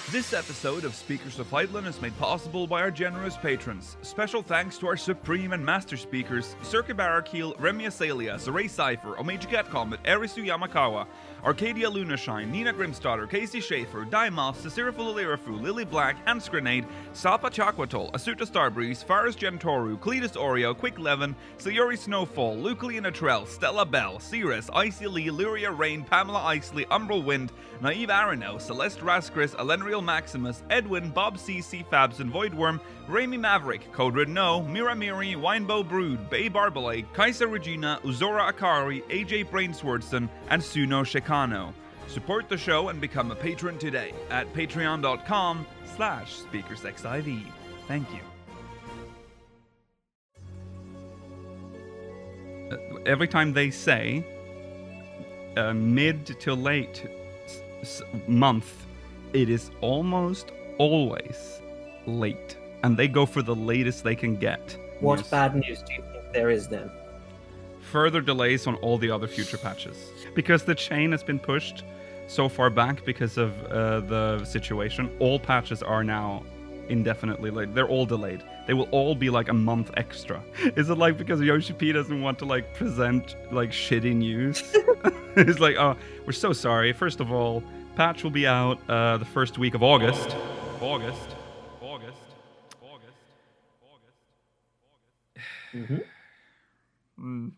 This episode of Speakers of Fightland is made possible by our generous patrons. Special thanks to our supreme and master speakers, Circa Barakeel, Remy Asalia, Saray Cypher, Omega Cat Comet, Erisu Yamakawa, Arcadia Lunashine, Nina Grimstarter, Casey Schaefer, Dimos, Sisirafu Lirafu, Lily Black, Hans Grenade, Sapa Chakwatol, Asuta Starbreeze, Faris Gentoru, Cletus Oreo, Quick Levin, Sayuri Snowfall, Lucalian Atrell, Stella Bell, Cirrus, Icy Lee, Luria Rain, Pamela Isley, Umbral Wind, Naive Arano, Celeste Raskris, Elenriel Maximus, Edwin, Bob CC, Fabs and Voidworm, Raimi Maverick, Code Red No, Mira Miri, Winebow Brood, Bay Barbalay, Kaisa Regina, Uzora Akari, AJ Brainswordson, and Suno Shikano. Support the show and become a patron today at patreon.com/SpeakersXIV. Thank you. Every time they say mid to late month, it is almost always late. And they go for the latest they can get. What bad news do you think there is then? Further delays on all the other future patches. Because the chain has been pushed so far back because of the situation, all patches are now indefinitely late. They're all delayed. They will all be like a month extra. Is it like because Yoshi P doesn't want to like present like shitty news? It's like, oh, we're so sorry. First of all, patch will be out the first week of August. August. Mm.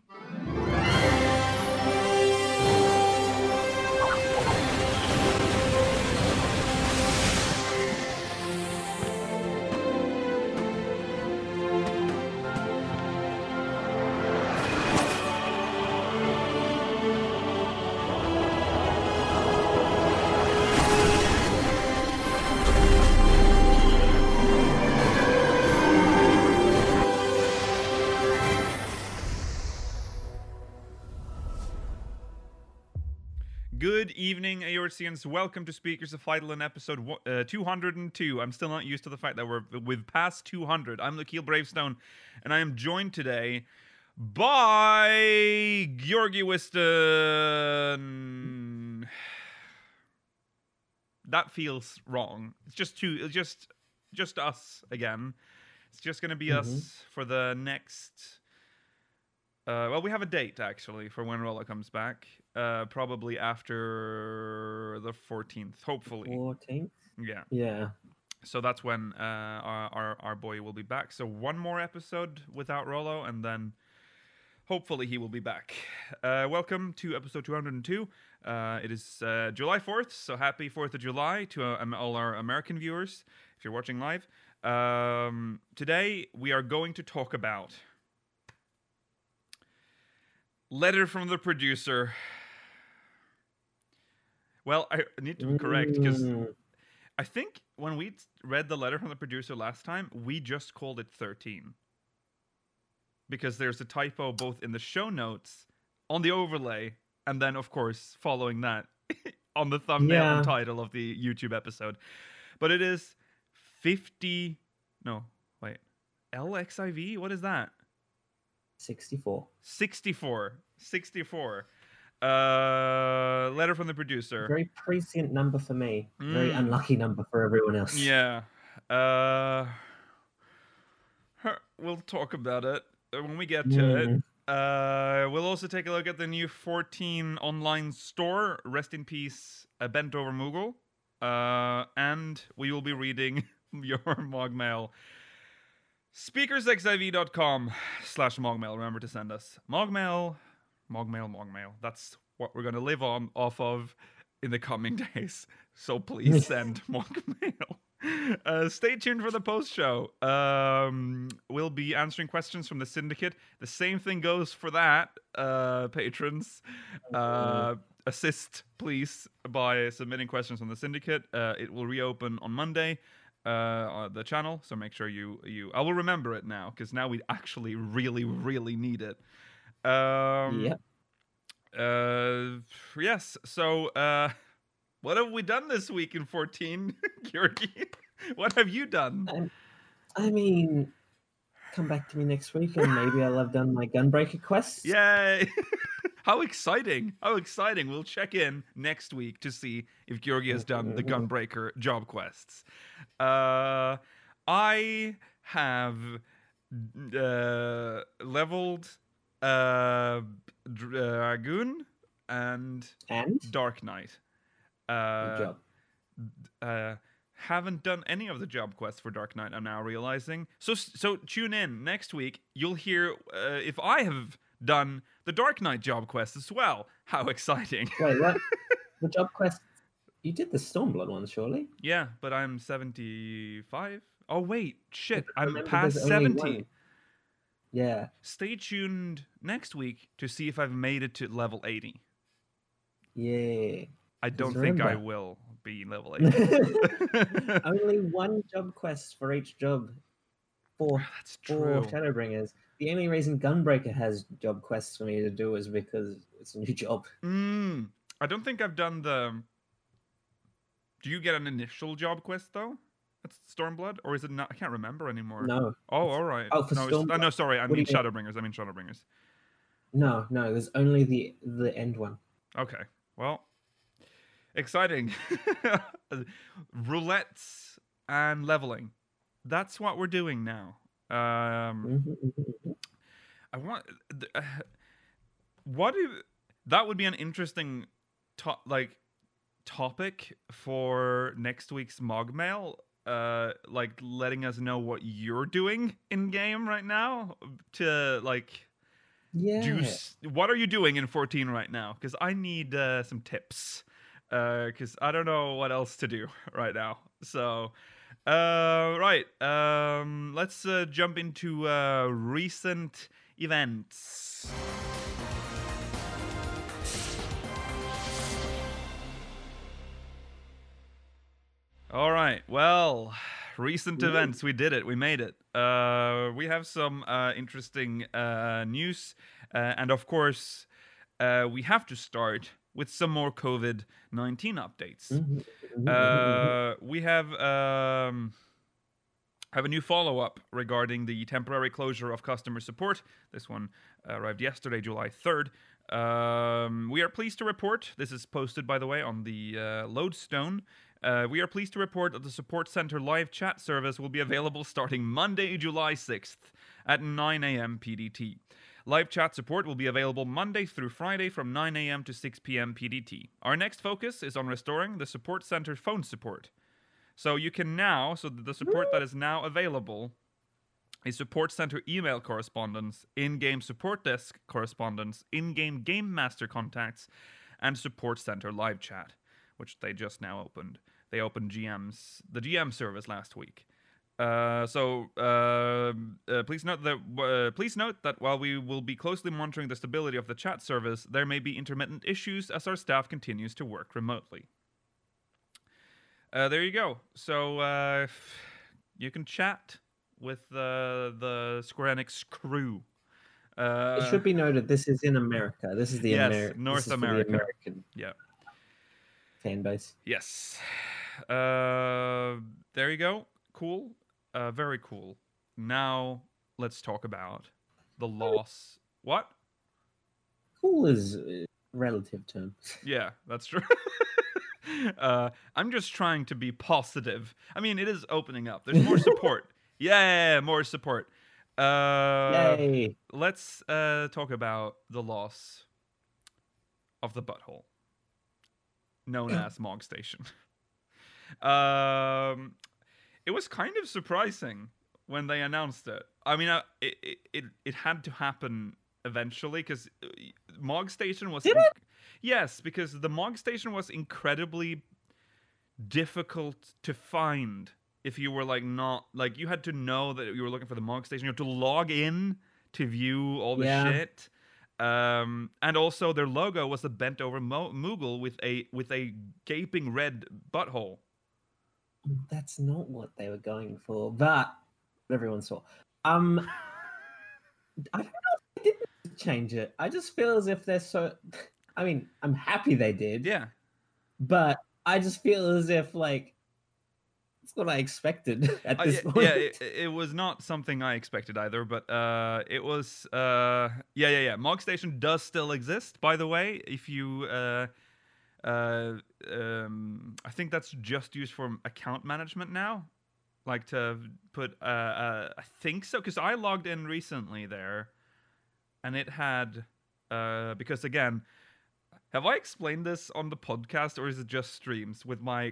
Good evening, Aorcians. Welcome to Speakers of Fightland episode 202. I'm still not used to the fact that we've passed 200. I'm Lakeel Bravestone, and I am joined today by Georgi Wiston. That feels wrong. It's just just us again. It's just going to be us for the next... well, we have a date, actually, for when Rolla comes back. Probably after the 14th, hopefully. 14th? Yeah. Yeah. So that's when our boy will be back. So one more episode without Rollo, and then hopefully he will be back. Welcome to episode 202. It is July 4th, so happy 4th of July to all our American viewers, if you're watching live. Today, we are going to talk about Letter from the Producer. Well, I need to be correct, because I think when we read the letter from the producer last time, we just called it 13. Because there's a typo both in the show notes, on the overlay, and then, of course, following that, on the thumbnail and title of the YouTube episode. But it is 50... No, wait. LXIV? What is that? 64. 64. Letter from the producer. Very prescient number for me. Very unlucky number for everyone else. Yeah. We'll talk about it when we get to it. We'll also take a look at the new 14 online store. Rest in peace, Bent Over Moogle. And we will be reading your Mogmail. SpeakersXIV.com/Mogmail. Remember to send us Mogmail. That's what we're going to live on off of in the coming days. So please send Mogmail. Stay tuned for the post show. We'll be answering questions from the Syndicate. The same thing goes for that, patrons. Assist, please, by submitting questions on the Syndicate. It will reopen on Monday. The channel, so make sure you I will remember it now, because now we actually really need it. Yes, so what have we done this week in 14, Georgi? What have you done? I mean, come back to me next week and maybe I'll have done my Gunbreaker quests. Yay! How exciting! How exciting! We'll check in next week to see if Georgi has done the Gunbreaker job quests. I have leveled Dragoon and Dark Knight. Good job. Haven't done any of the job quests for Dark Knight, I'm now realizing. So tune in next week. You'll hear if I have done the Dark Knight job quest as well. How exciting. Wait, what? The job quest? You did the Stormblood one, surely? Yeah, but I'm 75. Oh, wait. Shit. I'm Remember, past there's only 70. one. Yeah. Stay tuned next week to see if I've made it to level 80. Yeah. I don't think I will be level 80. Only one job quest for each job. That's true. For Shadowbringers. The only reason Gunbreaker has job quests for me to do is because it's a new job. I don't think I've done the... Do you get an initial job quest, though? That's Stormblood? Or is it not? I can't remember anymore. No. Oh, all right. Oh, for Stormblood? No, sorry. I mean Shadowbringers. No. There's only the end one. Okay. Well, exciting. Roulettes and leveling. That's what we're doing now. I want... that would be an interesting topic for next week's Mogmail. Like letting us know what you're doing in game right now to what are you doing in 14 right now? Because I need some tips. Because I don't know what else to do right now. So, right. Let's jump into recent events. All right. Well, recent events. We did it. We made it. We have some interesting news. And of course, we have to start with some more COVID-19 updates. We have a new follow-up regarding the temporary closure of customer support. This one arrived yesterday, July 3rd. We are pleased to report, this is posted, by the way, on the Lodestone. We are pleased to report that the Support Center live chat service will be available starting Monday, July 6th at 9 a.m. PDT. Live chat support will be available Monday through Friday from 9 a.m. to 6 p.m. PDT. Our next focus is on restoring the Support Center phone support. So you can now, the support that is now available is Support Center email correspondence, in-game support desk correspondence, in-game game master contacts, and Support Center live chat, which they just now opened. They opened the GM service last week. Please note that while we will be closely monitoring the stability of the chat service, there may be intermittent issues as our staff continues to work remotely. There you go. So you can chat with the Square Enix crew. It should be noted this is in America. This is the North America. The American fan base. Yes. There you go. Cool. Very cool. Now let's talk about the loss. What? Cool is a relative term. Yeah, that's true. I'm just trying to be positive. I mean, it is opening up. There's more support. Yeah, more support. Yay. Let's talk about the loss of the butthole, known as Mog Station. It was kind of surprising when they announced it. I mean, it had to happen eventually because Mog Station was... Yes, because the Mog Station was incredibly difficult to find if you were you had to know that you were looking for the Mog Station. You had to log in to view all the shit. And also their logo was a bent over Moogle with a gaping red butthole. That's not what they were going for, but everyone saw. I don't know if they didn't change it. I just feel as if they're so... I mean, I'm happy they did. Yeah. But I just feel as if, That's what I expected at this point. Yeah, it was not something I expected either, but it was yeah. Mog Station does still exist, by the way. If you I think that's just used for account management now, like to put I think so, because I logged in recently there, and it had because again. Have I explained this on the podcast, or is it just streams with my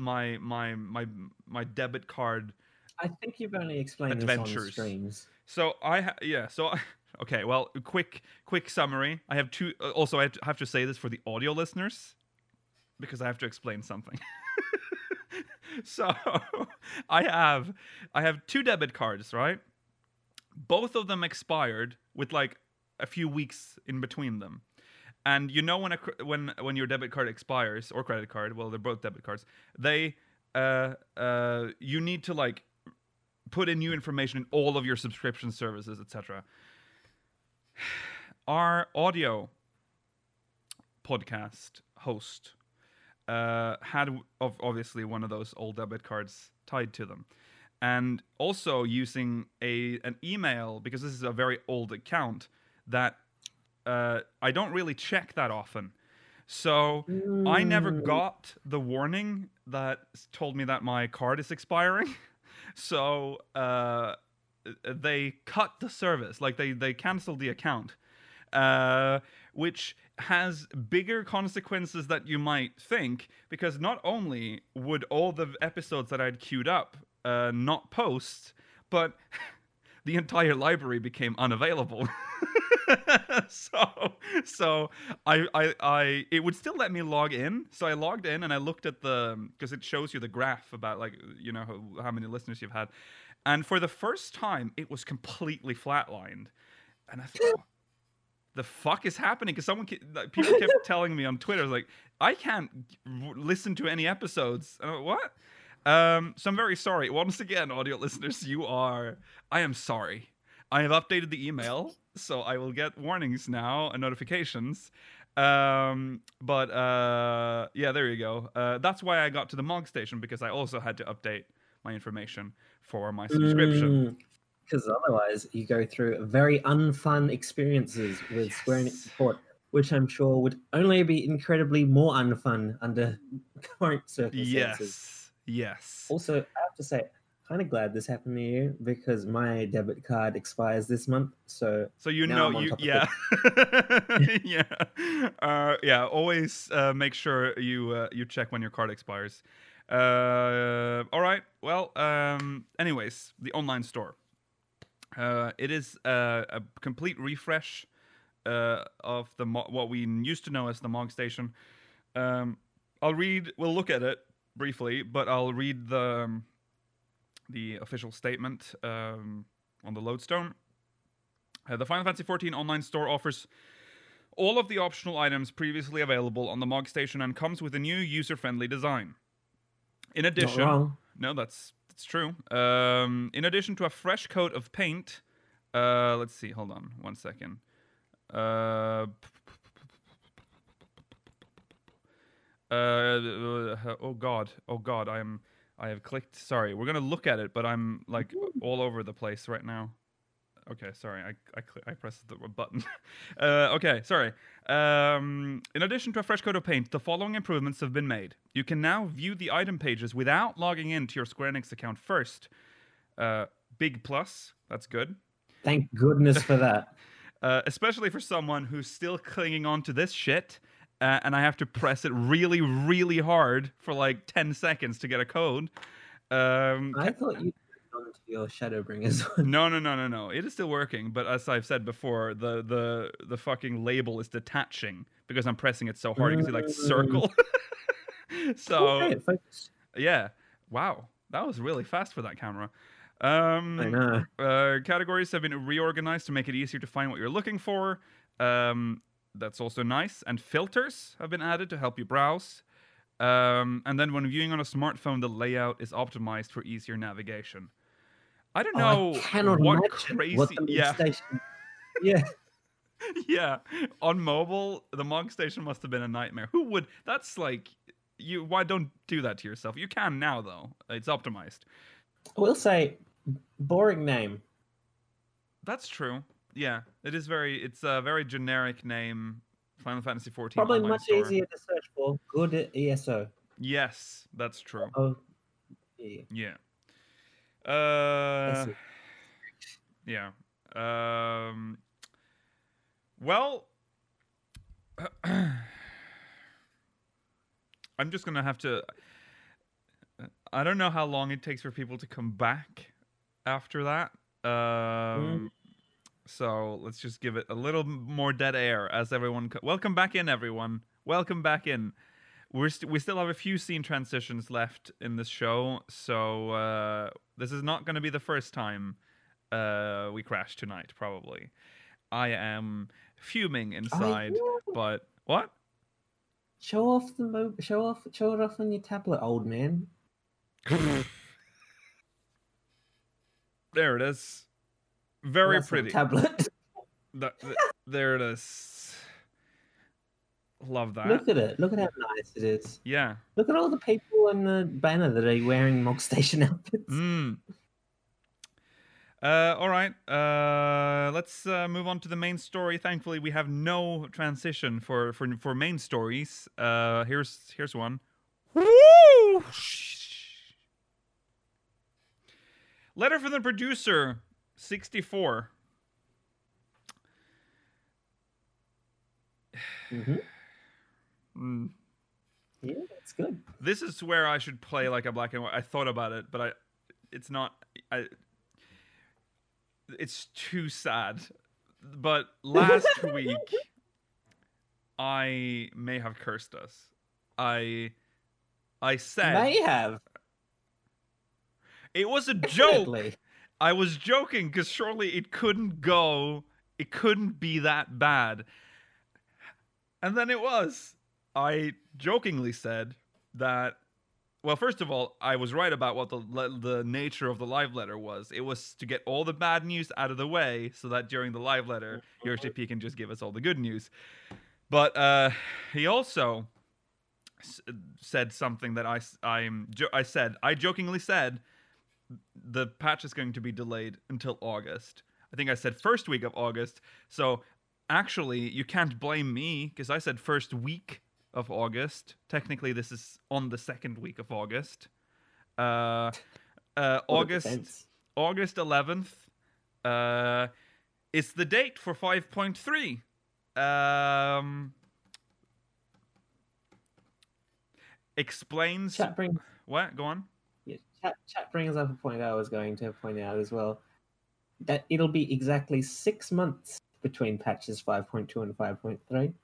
debit card I think you've only explained adventures? this on streams. So okay. Well, quick summary. I have two. Also, I have to say this for the audio listeners because I have to explain something. So I have two debit cards, right? Both of them expired with like a few weeks in between them. And you know when your debit card expires or credit card, well, they're both debit cards. They you need to like put in new information in all of your subscription services, etc. Our audio podcast host had obviously one of those old debit cards tied to them, and also using an email, because this is a very old account that. I don't really check that often. So I never got the warning that told me that my card is expiring. So they cut the service, like they canceled the account, which has bigger consequences that you might think, because not only would all the episodes that I'd queued up not post, but the entire library became unavailable. so I it would still let me log in. So I logged in and I looked at because it shows you the graph about like, you know, how many listeners you've had. And for the first time, it was completely flatlined. And I thought, the fuck is happening? Because people kept telling me on Twitter, like, I can't listen to any episodes. And I'm like, what? So I'm very sorry. Once again, audio listeners, I am sorry. I have updated the email, so I will get warnings now and notifications. Yeah, there you go. That's why I got to the Mog Station, because I also had to update my information for my subscription. Because otherwise, you go through very unfun experiences with Square Enix support, which I'm sure would only be incredibly more unfun under current circumstances. Yes. Also, I have to say, kind of glad this happened to you, because my debit card expires this month. So you know, yeah. Yeah. Always make sure you check when your card expires. All right. Well. Anyways, the online store. It is a complete refresh of what we used to know as the Mog Station. We'll look at it briefly, but I'll read the official statement on the Lodestone. The Final Fantasy XIV online store offers all of the optional items previously available on the Mog Station and comes with a new user-friendly design. In addition, not wrong. No, that's true. In addition to a fresh coat of paint, let's see. Hold on, 1 second. Oh god, I have clicked. Sorry, we're gonna look at it, but I'm like all over the place right now. Okay, sorry, I pressed the button. Okay, sorry. In addition to a fresh coat of paint, the following improvements have been made. You can now view the item pages without logging into your Square Enix account first. Big plus. That's good. Thank goodness for that. Especially for someone who's still clinging on to this shit, and I have to press it really, really hard for like 10 seconds to get a code. I thought you gone to your Shadowbringers. No. It is still working, but as I've said before, the fucking label is detaching because I'm pressing it so hard. You can see like circle. So okay, focus. Yeah, wow, that was really fast for that camera. I know. Categories have been reorganized to make it easier to find what you're looking for. That's also nice. And filters have been added to help you browse. And then when viewing on a smartphone, the layout is optimized for easier navigation. I don't know. I cannot what imagine crazy. what the station. Yeah. Yeah. On mobile, the Mog Station must have been a nightmare. Who would? That's like Why don't do that to yourself? You can now though. It's optimized. I will say, boring name. That's true. Yeah, it's a very generic name. Final Fantasy 14 Probably online much store. easier to search for. Good ESO. Yes, that's true. Oh, yeah. Yeah. That's it. Yeah. Well, I'm just gonna have to. I don't know how long it takes for people to come back after that. So let's just give it a little more dead air as everyone. Welcome back in, everyone. Welcome back in. We still have a few scene transitions left in this show, so this is not going to be the first time we crash tonight. Probably, I am fuming inside. But what? Show it off on your tablet, old man. There it is. Very That's not pretty. tablet. There it is. Love that. Look at it. Look at how nice it is. Yeah. Look at all the people on the banner that are wearing Mog Station outfits. All right. Let's move on to the main story. Thankfully, we have no transition for main stories. Here's one. Woo! Letter from the producer, 64. Yeah, that's good. This is where I should play like a black and white. I thought about it, but it's not. It's too sad. But last week, I may have cursed us. I said May have. It was a Definitely. joke. I was joking because surely it couldn't be that bad. And then it was. I jokingly said that, well, first of all, I was right about what the nature of the live letter was. It was to get all the bad news out of the way so that during the live letter, YoshiP can just give us all the good news. But he also said something that I jokingly said, the patch is going to be delayed until August. I think I said first week of August. So actually, you can't blame me because I said first week of August. Technically, this is on the second week of August. August 11th is the date for 5.3. Explains. Chat brings. What? Go on. Yeah, chat brings up a point I was going to point out as well. That it'll be exactly 6 months between patches 5.2 and 5.3.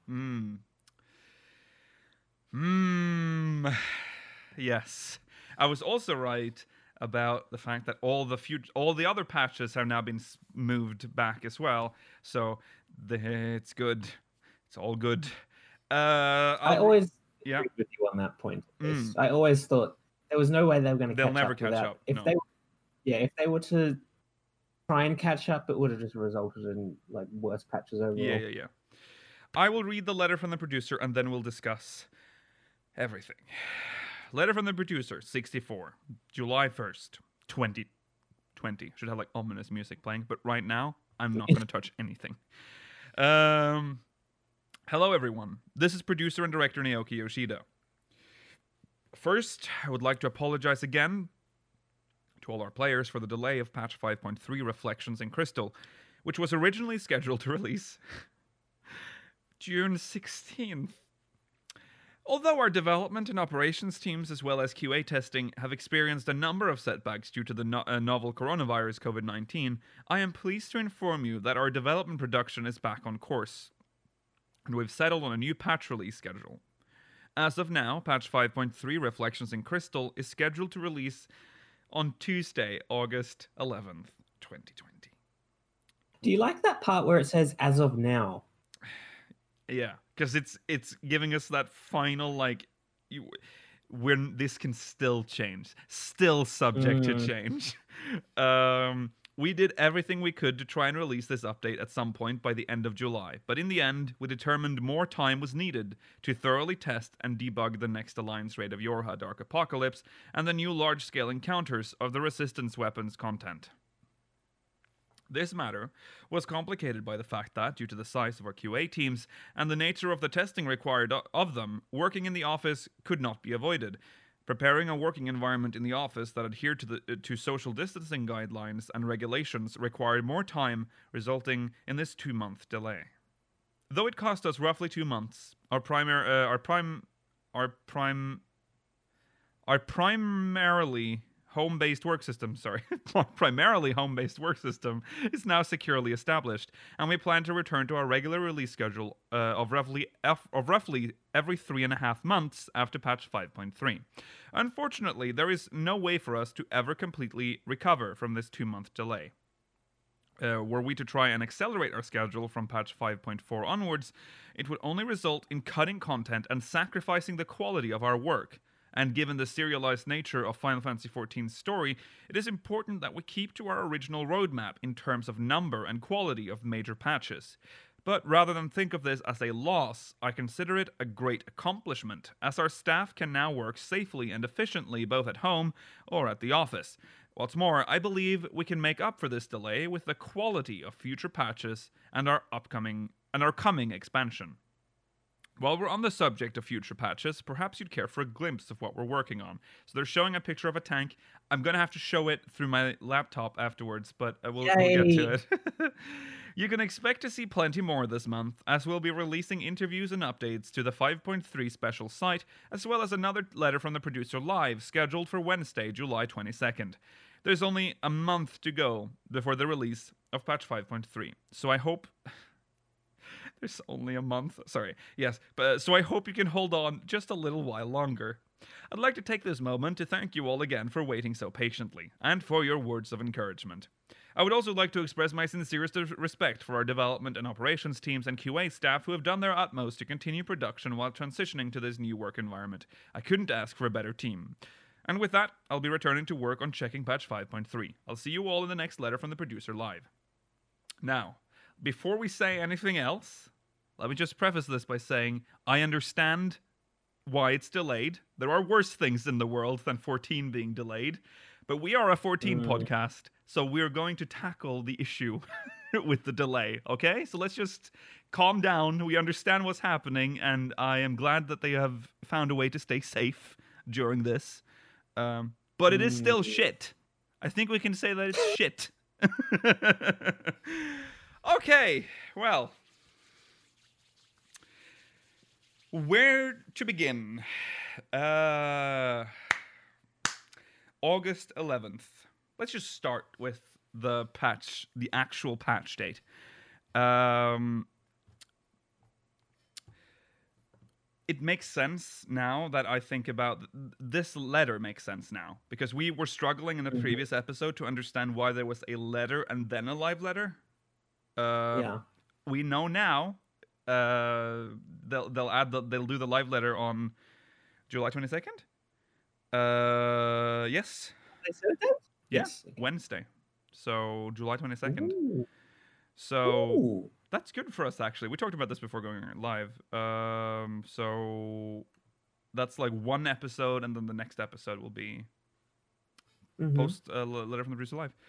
Yes. I was also right about the fact that all the other patches have now been moved back as well. So it's good. It's all good. I always agree with you on that point. I always thought there was no way they were going to catch up. They'll never catch up. If no. if they were to try and catch up, it would have just resulted in like worse patches overall. Yeah. I will read the letter from the producer and then we'll discuss everything. Letter from the producer, 64, July 1st, 2020. Should have like ominous music playing, but right now I'm not going to touch anything. Hello everyone. This is producer and director Naoki Yoshida. First, I would like to apologize again to all our players for the delay of patch 5.3 Reflections in Crystal, which was originally scheduled to release June 16th. Although our development and operations teams, as well as QA testing, have experienced a number of setbacks due to the novel coronavirus COVID-19, I am pleased to inform you that our development production is back on course, and we've settled on a new patch release schedule. As of now, patch 5.3 Reflections in Crystal is scheduled to release on Tuesday, August 11th, 2020. Do you like that part where it says "as of now"? Yeah, because it's giving us that final when this can still change, still subject to change. We did everything we could to try and release this update at some point by the end of July, but in the end, we determined more time was needed to thoroughly test and debug the next Alliance raid of Yorha Dark Apocalypse and the new large-scale encounters of the Resistance weapons content. This matter was complicated by the fact that, due to the size of our QA teams and the nature of the testing required of them, working in the office could not be avoided. Preparing a working environment in the office that adhered to social distancing guidelines and regulations required more time, resulting in this 2-month delay. Though it cost us roughly 2 months, our primarily home-based work system, primarily home-based work system is now securely established, and we plan to return to our regular release schedule of roughly every 3.5 months after patch 5.3. Unfortunately, there is no way for us to ever completely recover from this 2-month delay. Were we to try and accelerate our schedule from patch 5.4 onwards, it would only result in cutting content and sacrificing the quality of our work. And given the serialized nature of Final Fantasy XIV's story, it is important that we keep to our original roadmap in terms of number and quality of major patches. But rather than think of this as a loss, I consider it a great accomplishment, as our staff can now work safely and efficiently both at home or at the office. What's more, I believe we can make up for this delay with the quality of future patches and our coming expansion. While we're on the subject of future patches, perhaps you'd care for a glimpse of what we're working on. So they're showing a picture of a tank. I'm going to have to show it through my laptop afterwards, but we'll get to it. You can expect to see plenty more this month, as we'll be releasing interviews and updates to the 5.3 special site, as well as another letter from the producer live, scheduled for Wednesday, July 22nd. There's only a month to go before the release of patch 5.3, so I hope... There's only a month. Sorry. Yes. So I hope you can hold on just a little while longer. I'd like to take this moment to thank you all again for waiting so patiently, and for your words of encouragement. I would also like to express my sincerest respect for our development and operations teams and QA staff who have done their utmost to continue production while transitioning to this new work environment. I couldn't ask for a better team. And with that, I'll be returning to work on checking patch 5.3. I'll see you all in the next letter from the producer live. Now, before we say anything else, let me just preface this by saying I understand why it's delayed. There are worse things in the world than 14 being delayed, but we are a 14 podcast, so we're going to tackle the issue with the delay, okay? So let's just calm down. We understand what's happening, and I am glad that they have found a way to stay safe during this. But it is still shit. I think we can say that it's shit. Okay, well, where to begin? August 11th. Let's just start with the patch, the actual patch date. It makes sense now that I think about this letter makes sense now, because we were struggling in the previous episode to understand why there was a letter and then a live letter. We know now. They'll do the live letter on July 22nd. Yes. Yes. Yeah, Wednesday. So July 22nd. Ooh. So that's good for us, actually. We talked about this before going live. So that's like one episode, and then the next episode will be post letter from the producer live.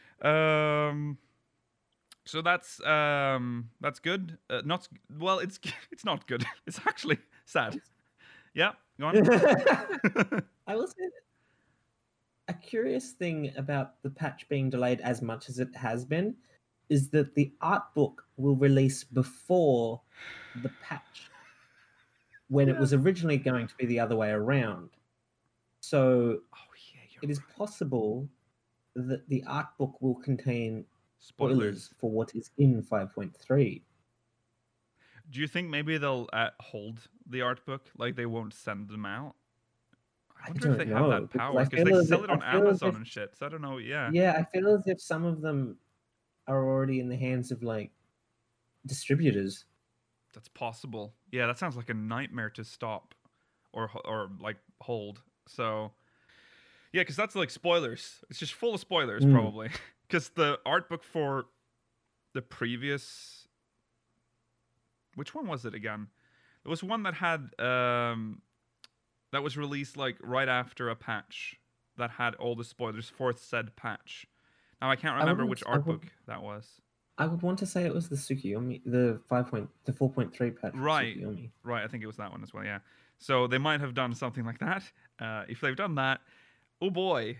So that's good. It's not good. It's actually sad. Yeah, go on. I will say that a curious thing about the patch being delayed as much as it has been is that the art book will release before the patch, when it was originally going to be the other way around. So it is possible that the art book will contain spoilers for what is in 5.3. Do you think maybe they'll hold the art book, like they won't send them out? I wonder if they have that power, because they sell it on Amazon and shit, so I don't know. Yeah, I feel as if some of them are already in the hands of like distributors. That's possible. Yeah, that sounds like a nightmare to stop or like hold. So yeah, because that's like spoilers. It's just full of spoilers, probably. because the art book for the previous, which one was it again? There was one that had that was released like right after a patch that had all the spoilers for said patch. Now I can't remember which art book that was. I would want to say it was the Tsukiyomi, the 4.3 patch. Right, Tsukiyomi. right. I think it was that one as well. Yeah. So they might have done something like that. If they've done that, oh boy,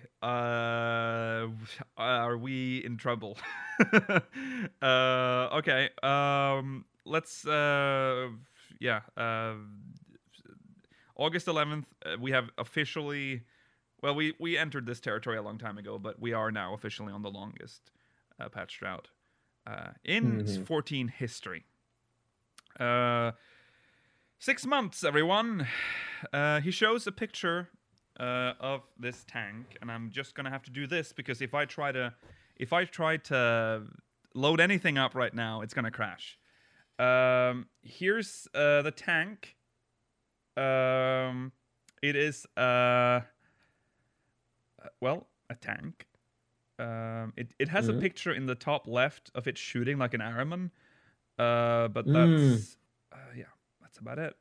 are we in trouble? Okay. Let's. Yeah. August 11th, we have officially. Well, we entered this territory a long time ago, but we are now officially on the longest patch drought in 14 history. 6 months, everyone. He shows a picture of this tank, and I'm just gonna have to do this because if I try to load anything up right now, it's gonna crash. Here's the tank. It is well, a tank. It has a picture in the top left of it shooting like an Araman. But that's yeah, that's about it.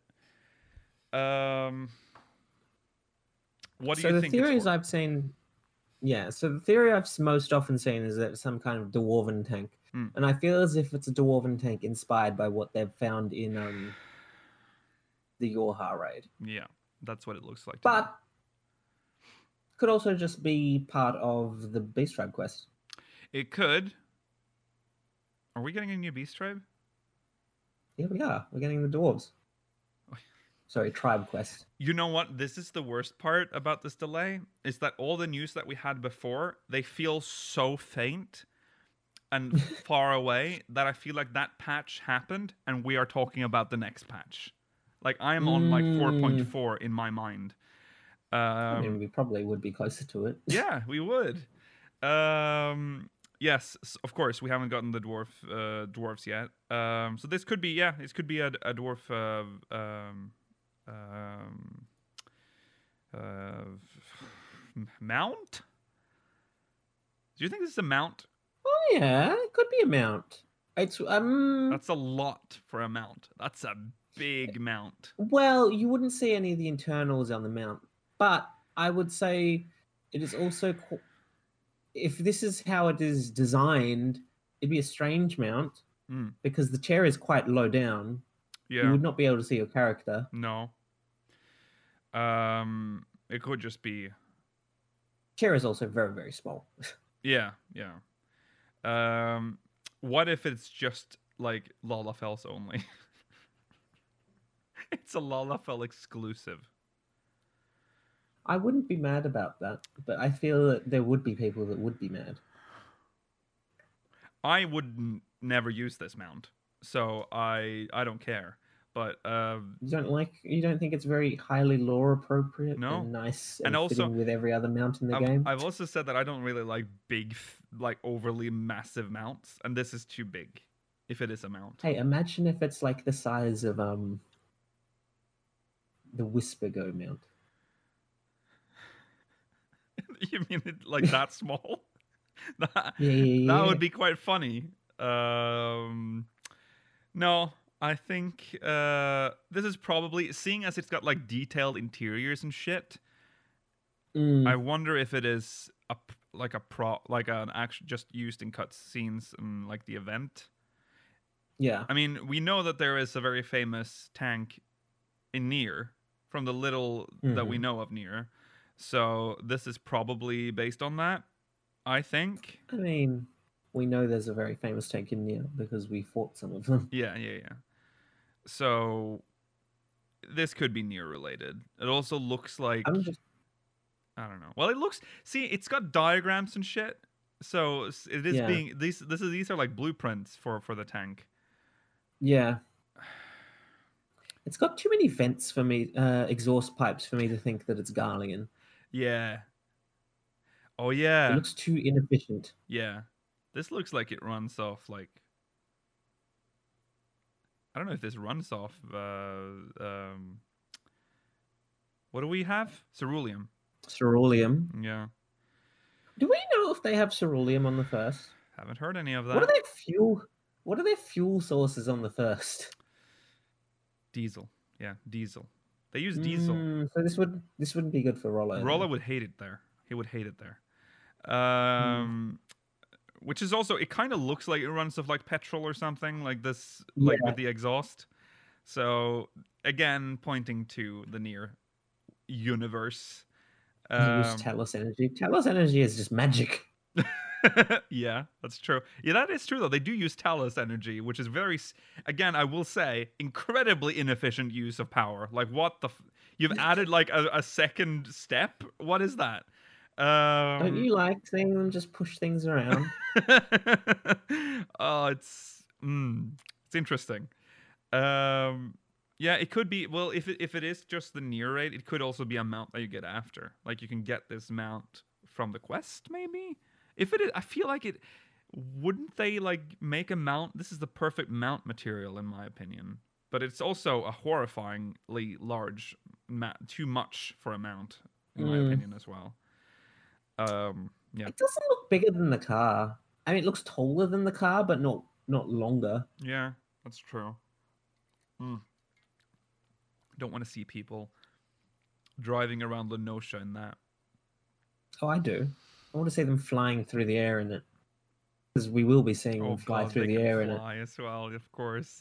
What do you think? So the theories I've seen, so the theory I've most often seen is that it's some kind of dwarven tank, and I feel as if it's a dwarven tank inspired by what they've found in the Yorha raid. Yeah, that's what it looks like. But could also just be part of the Beast Tribe quest. It could. Are we getting a new Beast Tribe? Yeah, we are. We're getting the dwarves. Sorry, tribe quest. You know what? This is the worst part about this delay, is that all the news that we had before, they feel so faint and far away that I feel like that patch happened and we are talking about the next patch. Like, I am on like 4.4 in my mind. I mean, we probably would be closer to it. Yeah, we would. Yes, of course, we haven't gotten the dwarves yet. So this could be, this could be a dwarf mount? Do you think this is a mount? Oh yeah, it could be a mount. It's That's a lot for a mount. That's a big mount. Well, you wouldn't see any of the internals on the mount, but I would say it is also. If this is how it is designed, it'd be a strange mount because the chair is quite low down. Yeah, you would not be able to see your character. No. It could just be. Chair is also very, very small. Yeah. What if it's just like Lalafell's only? It's a Lalafell exclusive. I wouldn't be mad about that, but I feel that there would be people that would be mad. I would never use this mount, so I don't care. But you don't think it's very highly lore appropriate? No, and nice, and also fitting with every other mount in the game. I've also said that I don't really like big, like overly massive mounts, and this is too big. If it is a mount, hey, imagine if it's like the size of the Whisper-Go mount. You mean it like that small? That would be quite funny. No, I think this is probably, seeing as it's got like detailed interiors and shit. I wonder if it is an action just used in cutscenes and like the event. Yeah, I mean, we know that there is a very famous tank in Nier from the little that we know of Nier. So this is probably based on that, I think. I mean, we know there's a very famous tank in Nier because we fought some of them. Yeah. So this could be Nier related. It also looks like I don't know. Well, it looks. See, it's got diagrams and shit. So it is being these are like blueprints for the tank. Yeah. It's got too many vents for me, exhaust pipes for me to think that it's Garlean. Yeah. Oh, yeah. It looks too inefficient. Yeah. This looks like it runs off, like... I don't know if this runs off... What do we have? Ceruleum. Ceruleum. Yeah. Do we know if they have ceruleum on the first? Haven't heard any of What are that. their fuel? What are their fuel sources on the first? Diesel. Yeah, diesel. They use diesel. So this wouldn't be good for Rollo. Rolla would hate it there. He would hate it there. Which is also, it kind of looks like it runs stuff like petrol or something like this, like Yeah. with the exhaust. So again, pointing to the near universe. Use Talos energy. Talos energy is just magic. Yeah, that's true. Yeah, that is true though. They do use Talos energy, which is very, again, I will say, incredibly inefficient use of power. Like, what the? You've added like a second step. What is that? Don't you like seeing them just push things around? Oh, it's interesting. Yeah, it could be. Well, if it is just the near raid, it could also be a mount that you get after. Like you can get this mount from the quest, maybe. If it is, I feel like it. Wouldn't they like make a mount? This is the perfect mount material, in my opinion. But it's also a horrifyingly large too much for a mount, in my opinion, as well. Yeah. It doesn't look bigger than the car. I mean, it looks taller than the car, but not longer. Yeah, that's true. Don't want to see people driving around La Noscea in that. Oh, I do. I want to see them flying through the air in it, because we will be seeing them fly through the air in it. Fly as well, of course.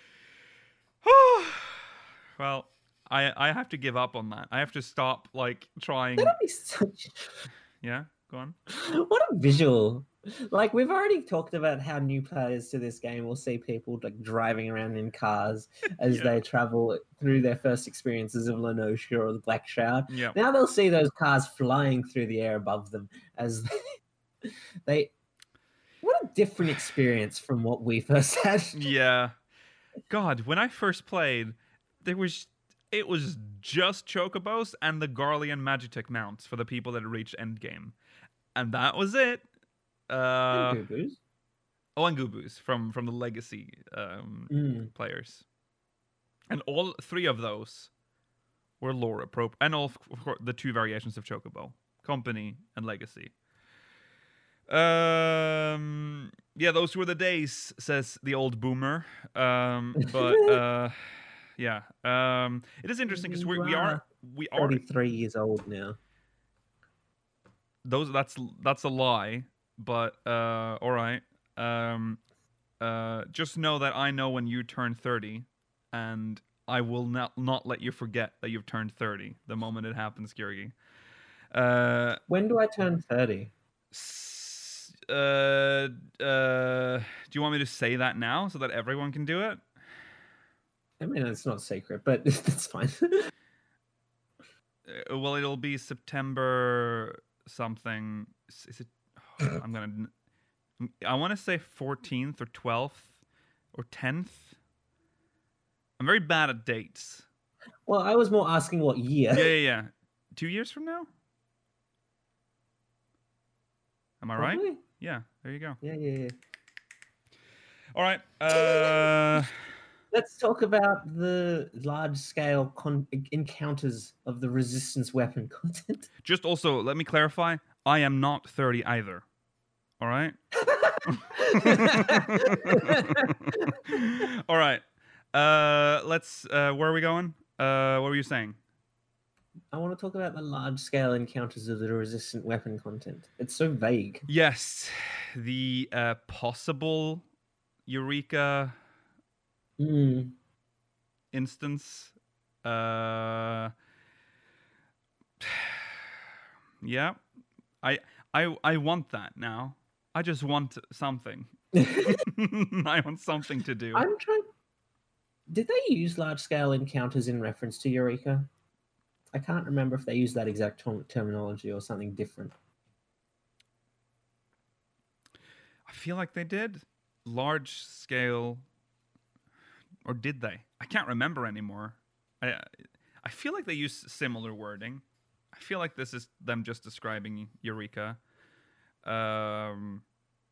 Well, I have to give up on that. I have to stop like trying. That'd be such. Yeah, go on. What a visual! Like, we've already talked about how new players to this game will see people like driving around in cars as they travel through their first experiences of La Noscea or the Black Shroud. Yeah. Now they'll see those cars flying through the air above them as they. What a different experience from what we first had. Yeah. God, when I first played, it was just Chocobos and the Garlean Magitech mounts for the people that had reached endgame. And that was it. And Gubus. Oh, and Gubus from the legacy players. And all three of those were lore appropriate. And all of course, the two variations of Chocobo, Company and Legacy. Yeah, those were the days, says the old boomer. But yeah, it is interesting because we are 33 years old now. That's a lie, but all right. Just know that I know when you turn 30, and I will not let you forget that you've turned 30 the moment it happens, Georgi. When do I turn 30? Do you want me to say that now so that everyone can do it? I mean, it's not secret, but it's fine. Well, it'll be September something. Is it? I want to say 14th or 12th or 10th. I'm very bad at dates. Well, I was more asking what year. Yeah. 2 years from now? Am I right? Yeah, there you go. Yeah. All right. Let's talk about the large-scale encounters of the resistance weapon content. Just also, let me clarify. I am not 30 either. All right? All right. Let's... where are we going? What were you saying? I want to talk about the large-scale encounters of the resistant weapon content. It's so vague. Yes. The possible Eureka instance. Yeah. I want that now. I just want something. I want something to do. I'm trying... Did they use large-scale encounters in reference to Eureka? I can't remember if they used that exact terminology or something different. I feel like they did. Large scale. Or did they? I can't remember anymore. I feel like they used similar wording. I feel like this is them just describing Eureka. And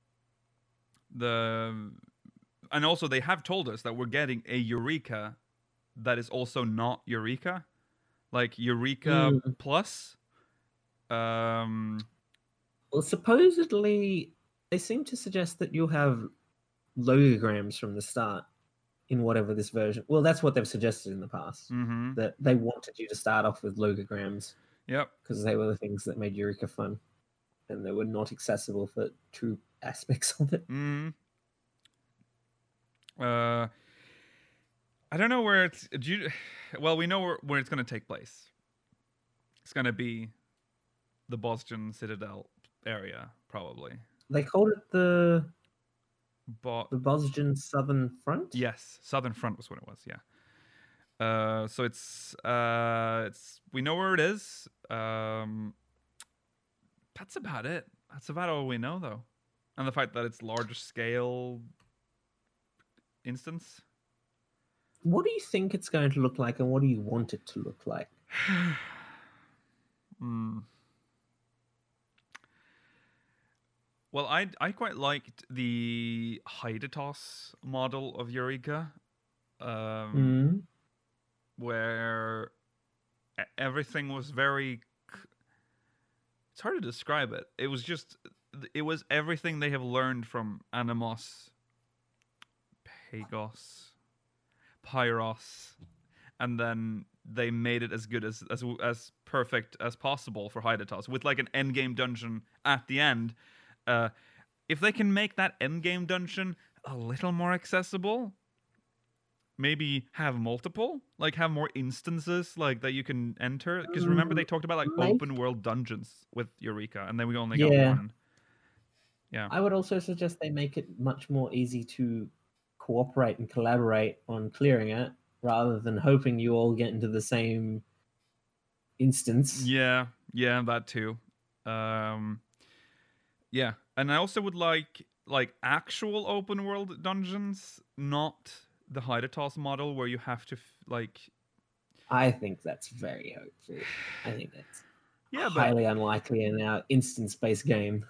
also they have told us that we're getting a Eureka that is also not Eureka. Like Eureka Plus. Well, supposedly they seem to suggest that you'll have logograms from the start in whatever this version. Well, that's what they've suggested in the past. Mm-hmm. That they wanted you to start off with logograms Yep. because they were the things that made Eureka fun, and they were not accessible for true aspects of it. Mm. I don't know where it's. Well, we know where it's going to take place. It's going to be the Boston Citadel area, probably. They called it the But Boston Southern Front. yes, Southern Front was what it was. Yeah. So it's we know where it is. That's about it. That's about all we know, though, and the fact that it's larger scale instance. What do you think it's going to look like, and what do you want it to look like? Well, I quite liked the Hydatos model of Eureka, where everything was very. It's hard to describe it. It was everything they have learned from Animos, Pagos, Pyros, and then they made it as good as perfect as possible for Hydatos, with like an endgame dungeon at the end. If they can make that endgame dungeon a little more accessible, maybe have multiple, like have more instances like that you can enter. Because remember they talked about like open world dungeons with Eureka, and then we only got one. Yeah. I would also suggest they make it much more easy to cooperate and collaborate on clearing it, rather than hoping you all get into the same instance. Yeah, that too. Yeah, and I also would like actual open world dungeons, not the Hydatos model where you have to like. I think that's very hopeful. I think that's but highly unlikely in our instance-based game.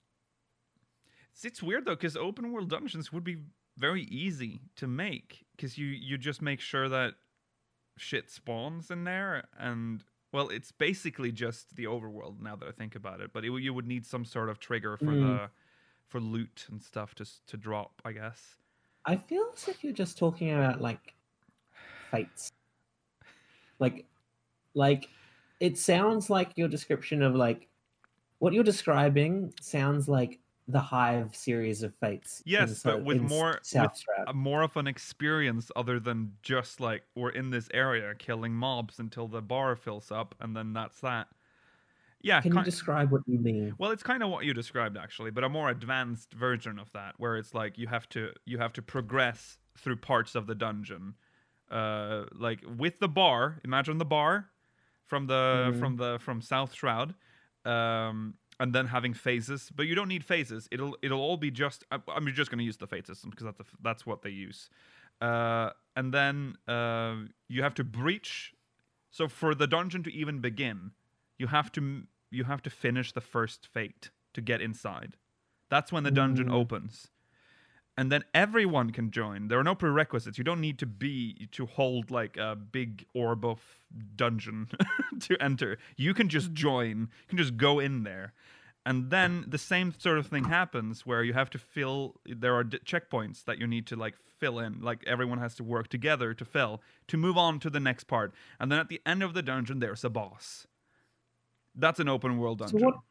It's weird though, because open world dungeons would be very easy to make, because you just make sure that shit spawns in there, and well, it's basically just the overworld now that I think about it. But you would need some sort of trigger for loot and stuff to drop, I guess. I feel as if you're just talking about like fates. Like it sounds like your description of like what you're describing sounds like the Hive series of fates. Yes, but with more of an experience other than just like we're in this area killing mobs until the bar fills up, and then that's that. Yeah. Can you describe what you mean? Well, it's kind of what you described actually, but a more advanced version of that, where it's like you have to progress through parts of the dungeon, like with the bar. Imagine the bar from from South Shroud. And then having phases, but you don't need phases. It'll all be just. I'm just going to use the fate system because that's what they use. And then you have to breach. So for the dungeon to even begin, you have to finish the first fate to get inside. That's when the dungeon opens, and then everyone can join. There are no prerequisites. You don't need to hold like a big orb of dungeon to enter. You can just join. You can just go in there. And then the same sort of thing happens where you have to fill. There are checkpoints that you need to like fill in. Like everyone has to work together to fill to move on to the next part. And then at the end of the dungeon, there's a boss. That's an open world dungeon. So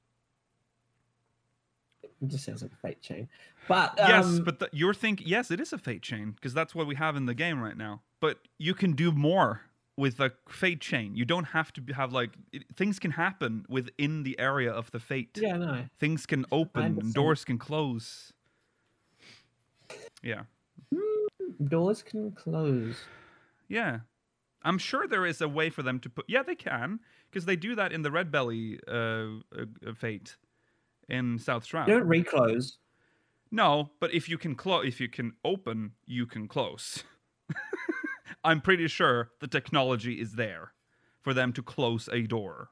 it just sounds like a fate chain. But yes, but you're thinking yes, it is a fate chain because that's what we have in the game right now. But you can do more with a fate chain. You don't have to have like things can happen within the area of the fate. Yeah, no. Things can open and doors can close. Yeah. Doors can close. Yeah. I'm sure there is a way for them to put. Yeah, they can, because they do that in the Red Belly fate in South Shroud. You don't reclose. No, but if you can open, you can close. I'm pretty sure the technology is there for them to close a door.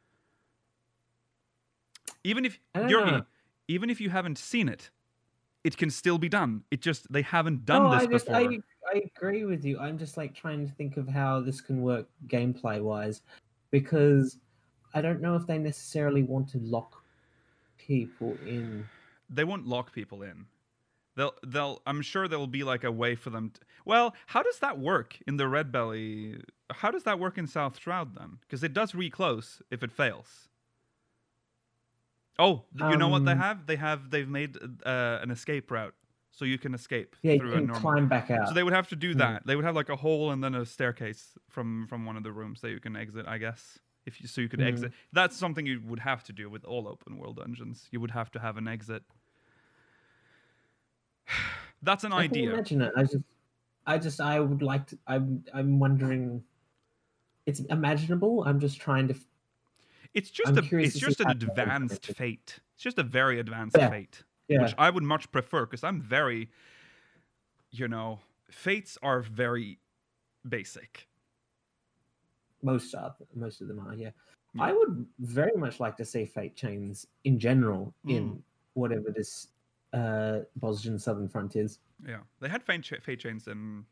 Even if even if you haven't seen it, it can still be done. It just they haven't done this before. I agree with you. I'm just like trying to think of how this can work gameplay wise, because I don't know if they necessarily want to lock people in. They won't lock people in. They'll. I'm sure there will be like a way for them. Well, how does that work in the Red Belly? How does that work in South Shroud then? Because it does reclose if it fails. Oh, you know what they have? They've made an escape route, so you can escape Yeah, through you can a normal. climb back out. So they would have to do that. They would have like a hole and then a staircase from one of the rooms that you can exit, I guess. So you could exit. That's something you would have to do with all open world dungeons. You would have to have an exit. That's an idea. I can imagine it. I would like to. I'm wondering. It's imaginable. I'm just trying to. It's just an advanced Fate. It's just a very advanced Fate, which I would much prefer because I'm very, Fates are very basic. Most of them are, yeah. I would very much like to see Fate chains in general in whatever this Bosnian Southern Front is. Yeah, they had Fate chains in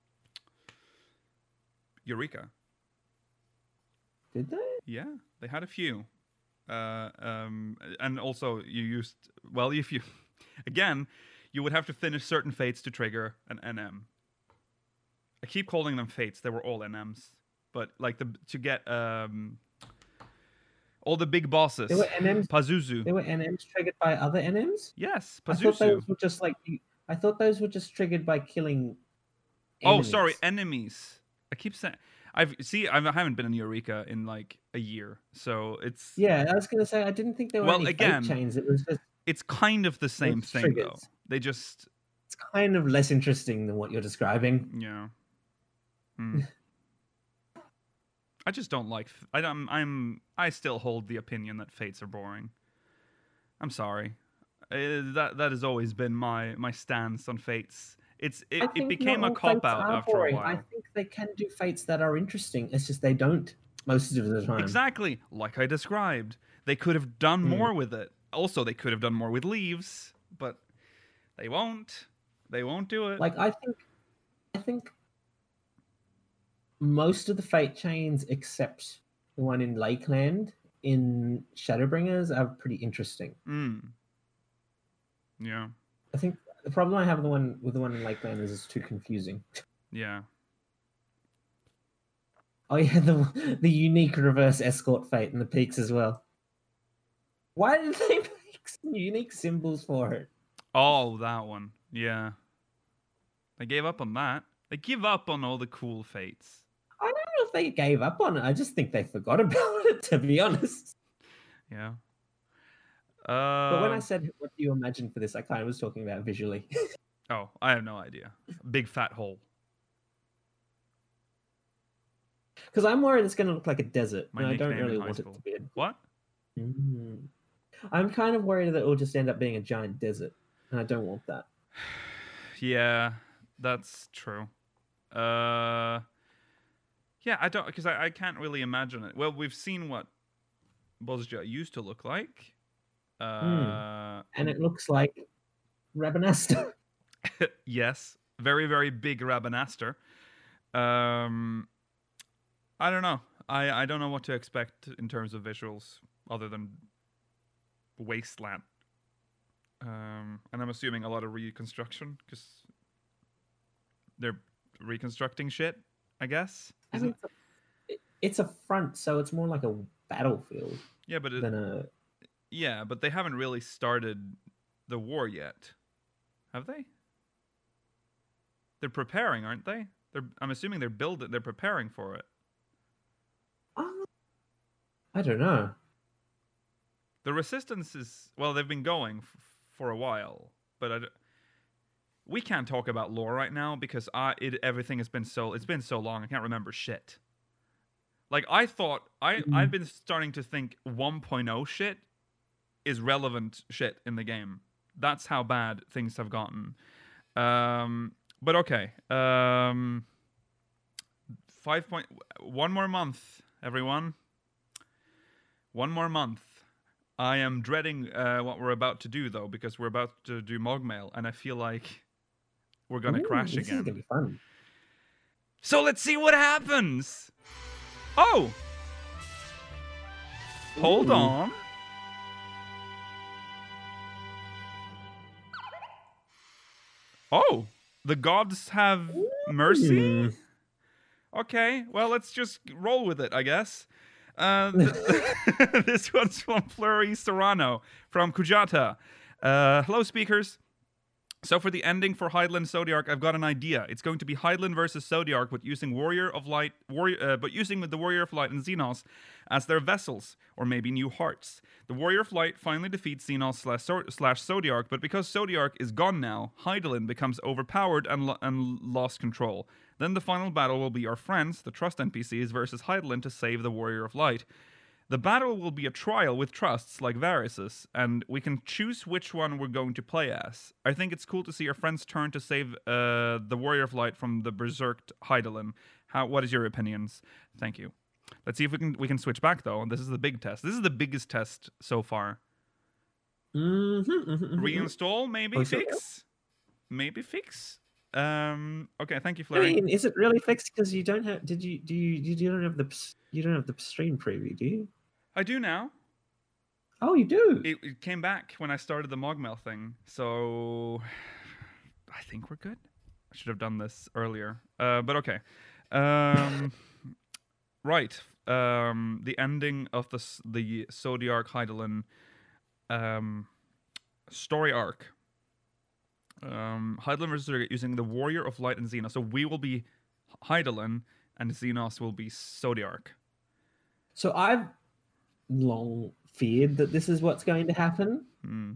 Eureka. Did they? Yeah, they had a few. And also you used, if you, again, you would have to finish certain Fates to trigger an NM. I keep calling them Fates, they were all NMs. But like to get all the big bosses. They were NMs. Pazuzu. They were NMs triggered by other NMs? Yes, Pazuzu. I thought those were just I thought those were just triggered by killing enemies. Oh, sorry, enemies. I keep saying I haven't been in Eureka in like a year, so it's. Yeah, I was gonna say I didn't think there were any Fate chains. It was just. It's kind of the same thing though. They just. It's kind of less interesting than what you're describing. Yeah. I just don't like. I still hold the opinion that Fates are boring. I'm sorry. That has always been my stance on Fates. It became a cop out after a while. I think they can do Fates that are interesting. It's just they don't most of the time. Exactly, like I described. They could have done more with it. Also, they could have done more with Leaves, but they won't. They won't do it. Like I think most of the Fate chains, except the one in Lakeland in Shadowbringers, are pretty interesting. Yeah. I think the problem I have with the one in Lakeland is it's too confusing. Yeah. Oh yeah, the unique reverse escort Fate in the peaks as well. Why did they make some unique symbols for it? Oh, that one. Yeah. They gave up on that. They give up on all the cool Fates. I don't know if they gave up on it. I just think they forgot about it, to be honest. Yeah. But when I said, what do you imagine for this, I kind of was talking about visually. Oh, I have no idea. Big fat hole. Because I'm worried it's going to look like a desert. My and I don't nickname really in high want school. it to be. What? I'm kind of worried that it will just end up being a giant desert. And I don't want that. Yeah, that's true. Yeah, I don't, because I can't really imagine it. Well, we've seen what Bosnia used to look like. And it looks like Rabanastre. Yes, very, very big Rabanastre. I don't know. I don't know what to expect in terms of visuals other than wasteland. And I'm assuming a lot of reconstruction because they're reconstructing shit, I guess. I mean, it's a front, so it's more like a battlefield. Yeah, but than a. Yeah, but they haven't really started the war yet, have they? They're preparing, aren't they? I'm assuming they're preparing for it. I don't know. The resistance is, well, they've been going for a while, but we can't talk about lore right now because everything has been it's been so long I can't remember shit. Like I thought I've been starting to think 1.0 shit is relevant shit in the game. That's how bad things have gotten. But okay. 1 more month, everyone. 1 more month. I am dreading what we're about to do though, because we're about to do Mogmail, and I feel like we're gonna crash again. This is gonna be fun. So let's see what happens. Oh, hold on. Oh, the gods have mercy? Hmm. Okay, well, let's just roll with it, I guess. This one's from Fleury Serrano from Kujata. Hello, speakers. So for the ending for Hydaelyn Zodiark, I've got an idea. It's going to be Hydaelyn versus Zodiark, but using but using the Warrior of Light and Xenos as their vessels, or maybe new hearts. The Warrior of Light finally defeats Xenos slash Zodiark, but because Zodiark is gone now, Hydaelyn becomes overpowered and lost control. Then the final battle will be our friends, the Trust NPCs, versus Hydaelyn to save the Warrior of Light. The battle will be a trial with trusts like Varys', and we can choose which one we're going to play as. I think it's cool to see our friends turn to save the Warrior of Light from the berserked Hydaelyn. What is your opinions? Thank you. Let's see if we can switch back though. This is the big test. This is the biggest test so far. Reinstall, maybe fix, maybe fix. Okay, thank you, Flurry. I mean, is it really fixed? Because you don't have. You don't have the stream preview, do you? I do now. Oh, you do. It came back when I started the Mogmail thing, so I think we're good. I should have done this earlier, but okay. Right. The ending of the Zodiark Hydaelyn story arc. Hydaelyn versus Zodiark using the Warrior of Light and Xenos. So we will be Hydaelyn and Xenos will be Zodiark. So I've long feared that this is what's going to happen.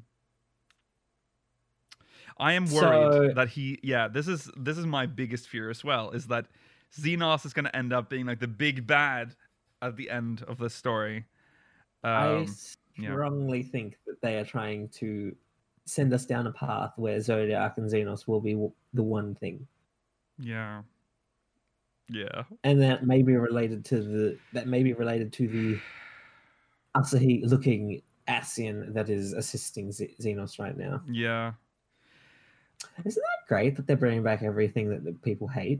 I am worried that this is my biggest fear as well, is that Xenos is going to end up being like the big bad at the end of the story. I strongly think that they are trying to send us down a path where Zodiark and Xenos will be the one thing. Yeah. And that may be related to the Asahi looking Ascian that is assisting Xenos right now. Yeah. Isn't that great that they're bringing back everything that people hate?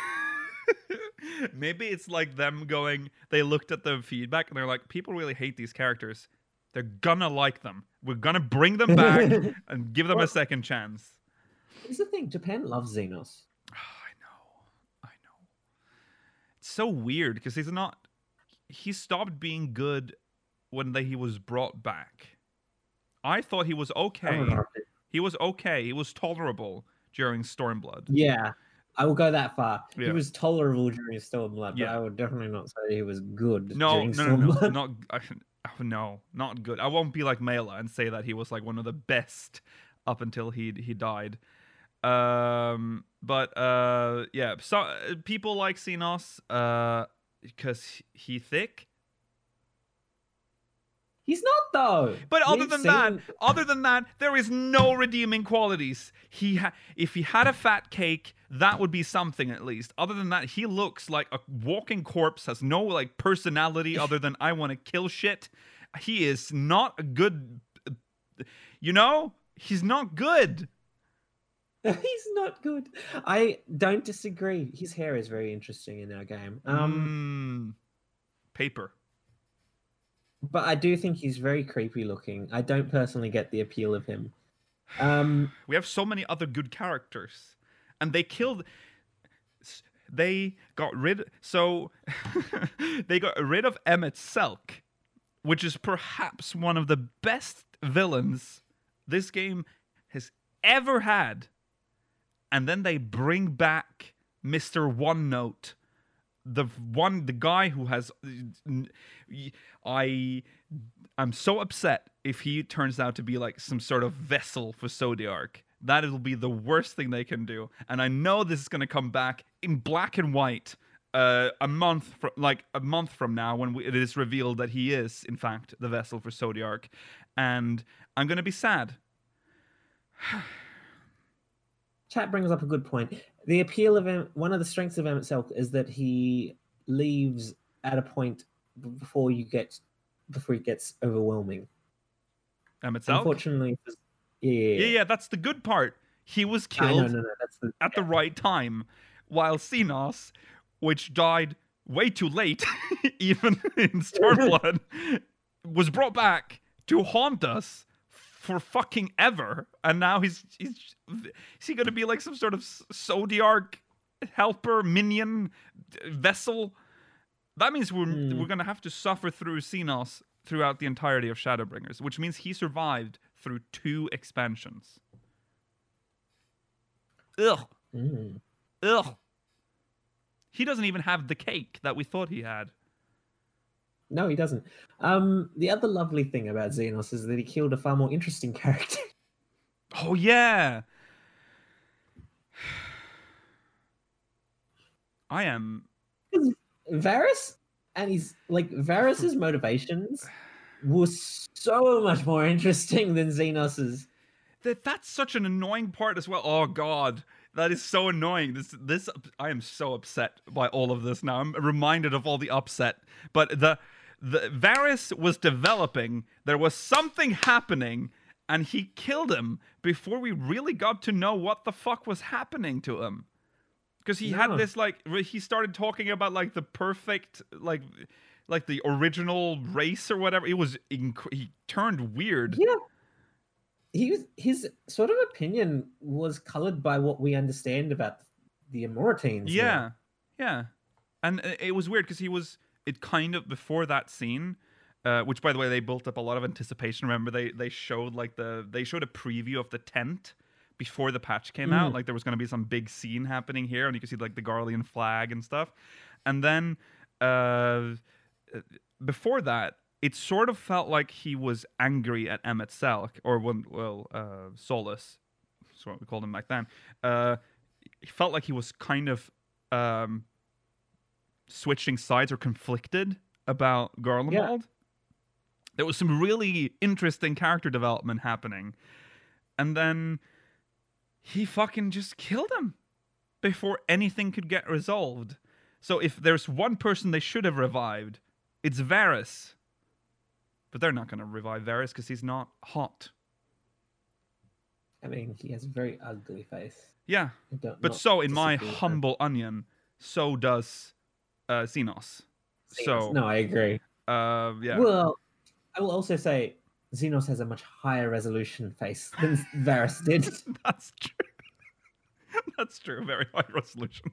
Maybe it's like them going, they looked at the feedback and they're like, people really hate these characters. They're gonna like them. We're gonna bring them back and give them a second chance. Here's the thing, Japan loves Xenos. I know. It's so weird because he stopped being good when he was brought back. I thought he was okay. He was okay. He was tolerable during Stormblood. Yeah, I will go that far. Yeah. He was tolerable during Stormblood, but I would definitely not say he was good No, during Stormblood. not good. I won't be like Mela and say that he was like one of the best up until he died. But so people like Xenos because he's thick. He's not though. But other than that, there is no redeeming qualities. If he had a fat cake, that would be something at least. Other than that, he looks like a walking corpse, has no like personality other than I want to kill shit. He is not a good, he's not good. He's not good. I don't disagree. His hair is very interesting in our game. Paper. But I do think he's very creepy looking. I don't personally get the appeal of him. We have so many other good characters. And they got rid of Emmett Selk, which is perhaps one of the best villains this game has ever had. And then they bring back Mr. One Note. The guy who has... I'm so upset if he turns out to be like some sort of vessel for Zodiark. That'll be the worst thing they can do. And I know this is going to come back in black and white a month from now when it is revealed that he is, in fact, the vessel for Zodiark. And I'm going to be sad. Chat brings up a good point. The appeal of him, one of the strengths of Emmett Selk is that he leaves at a point before he gets overwhelming. Emmett Selk? Unfortunately, yeah, that's the good part. He was killed at the right time, while Xenos, which died way too late, even in Stormblood, was brought back to haunt us for fucking ever, and now is he going to be like some sort of Zodiark helper minion vessel? That means we're going to have to suffer through Xenos throughout the entirety of Shadowbringers, which means he survived through 2 expansions. Ugh. Ugh. He doesn't even have the cake that we thought he had. No, he doesn't. The other lovely thing about Xenos is that he killed a far more interesting character. Oh, yeah. I am... Varys? And he's like, Varys's motivations were so much more interesting than Xenos's. That's such an annoying part as well. Oh, God. That is so annoying. This I am so upset by all of this now. I'm reminded of all the upset. But the Varys was developing. There was something happening, and he killed him before we really got to know what the fuck was happening to him. Because he had this, like, he started talking about, like, the perfect, like the original race or whatever. It was, he turned weird. Yeah. His sort of opinion was colored by what we understand about the Amortines. Yeah. Yeah. And it was weird because it kind of, before that scene, which, by the way, they built up a lot of anticipation. Remember, they showed, like, they showed a preview of the tent before the patch came out. Like, there was going to be some big scene happening here, and you could see, like, the Garlean flag and stuff. And then before that, it sort of felt like he was angry at Emmett Selk, or Solus, that's what we called him back then. He felt like he was kind of switching sides or conflicted about Garlemald. Yeah. There was some really interesting character development happening. And then he fucking just killed him before anything could get resolved. So if there's one person they should have revived, it's Varys. But they're not going to revive Varys because he's not hot. I mean, he has a very ugly face. Yeah. But so, in my humble onion, so does Xenos. So, no, I agree. Yeah. Well, I will also say Xenos has a much higher resolution face than Varys did. That's true. That's true. Very high resolution.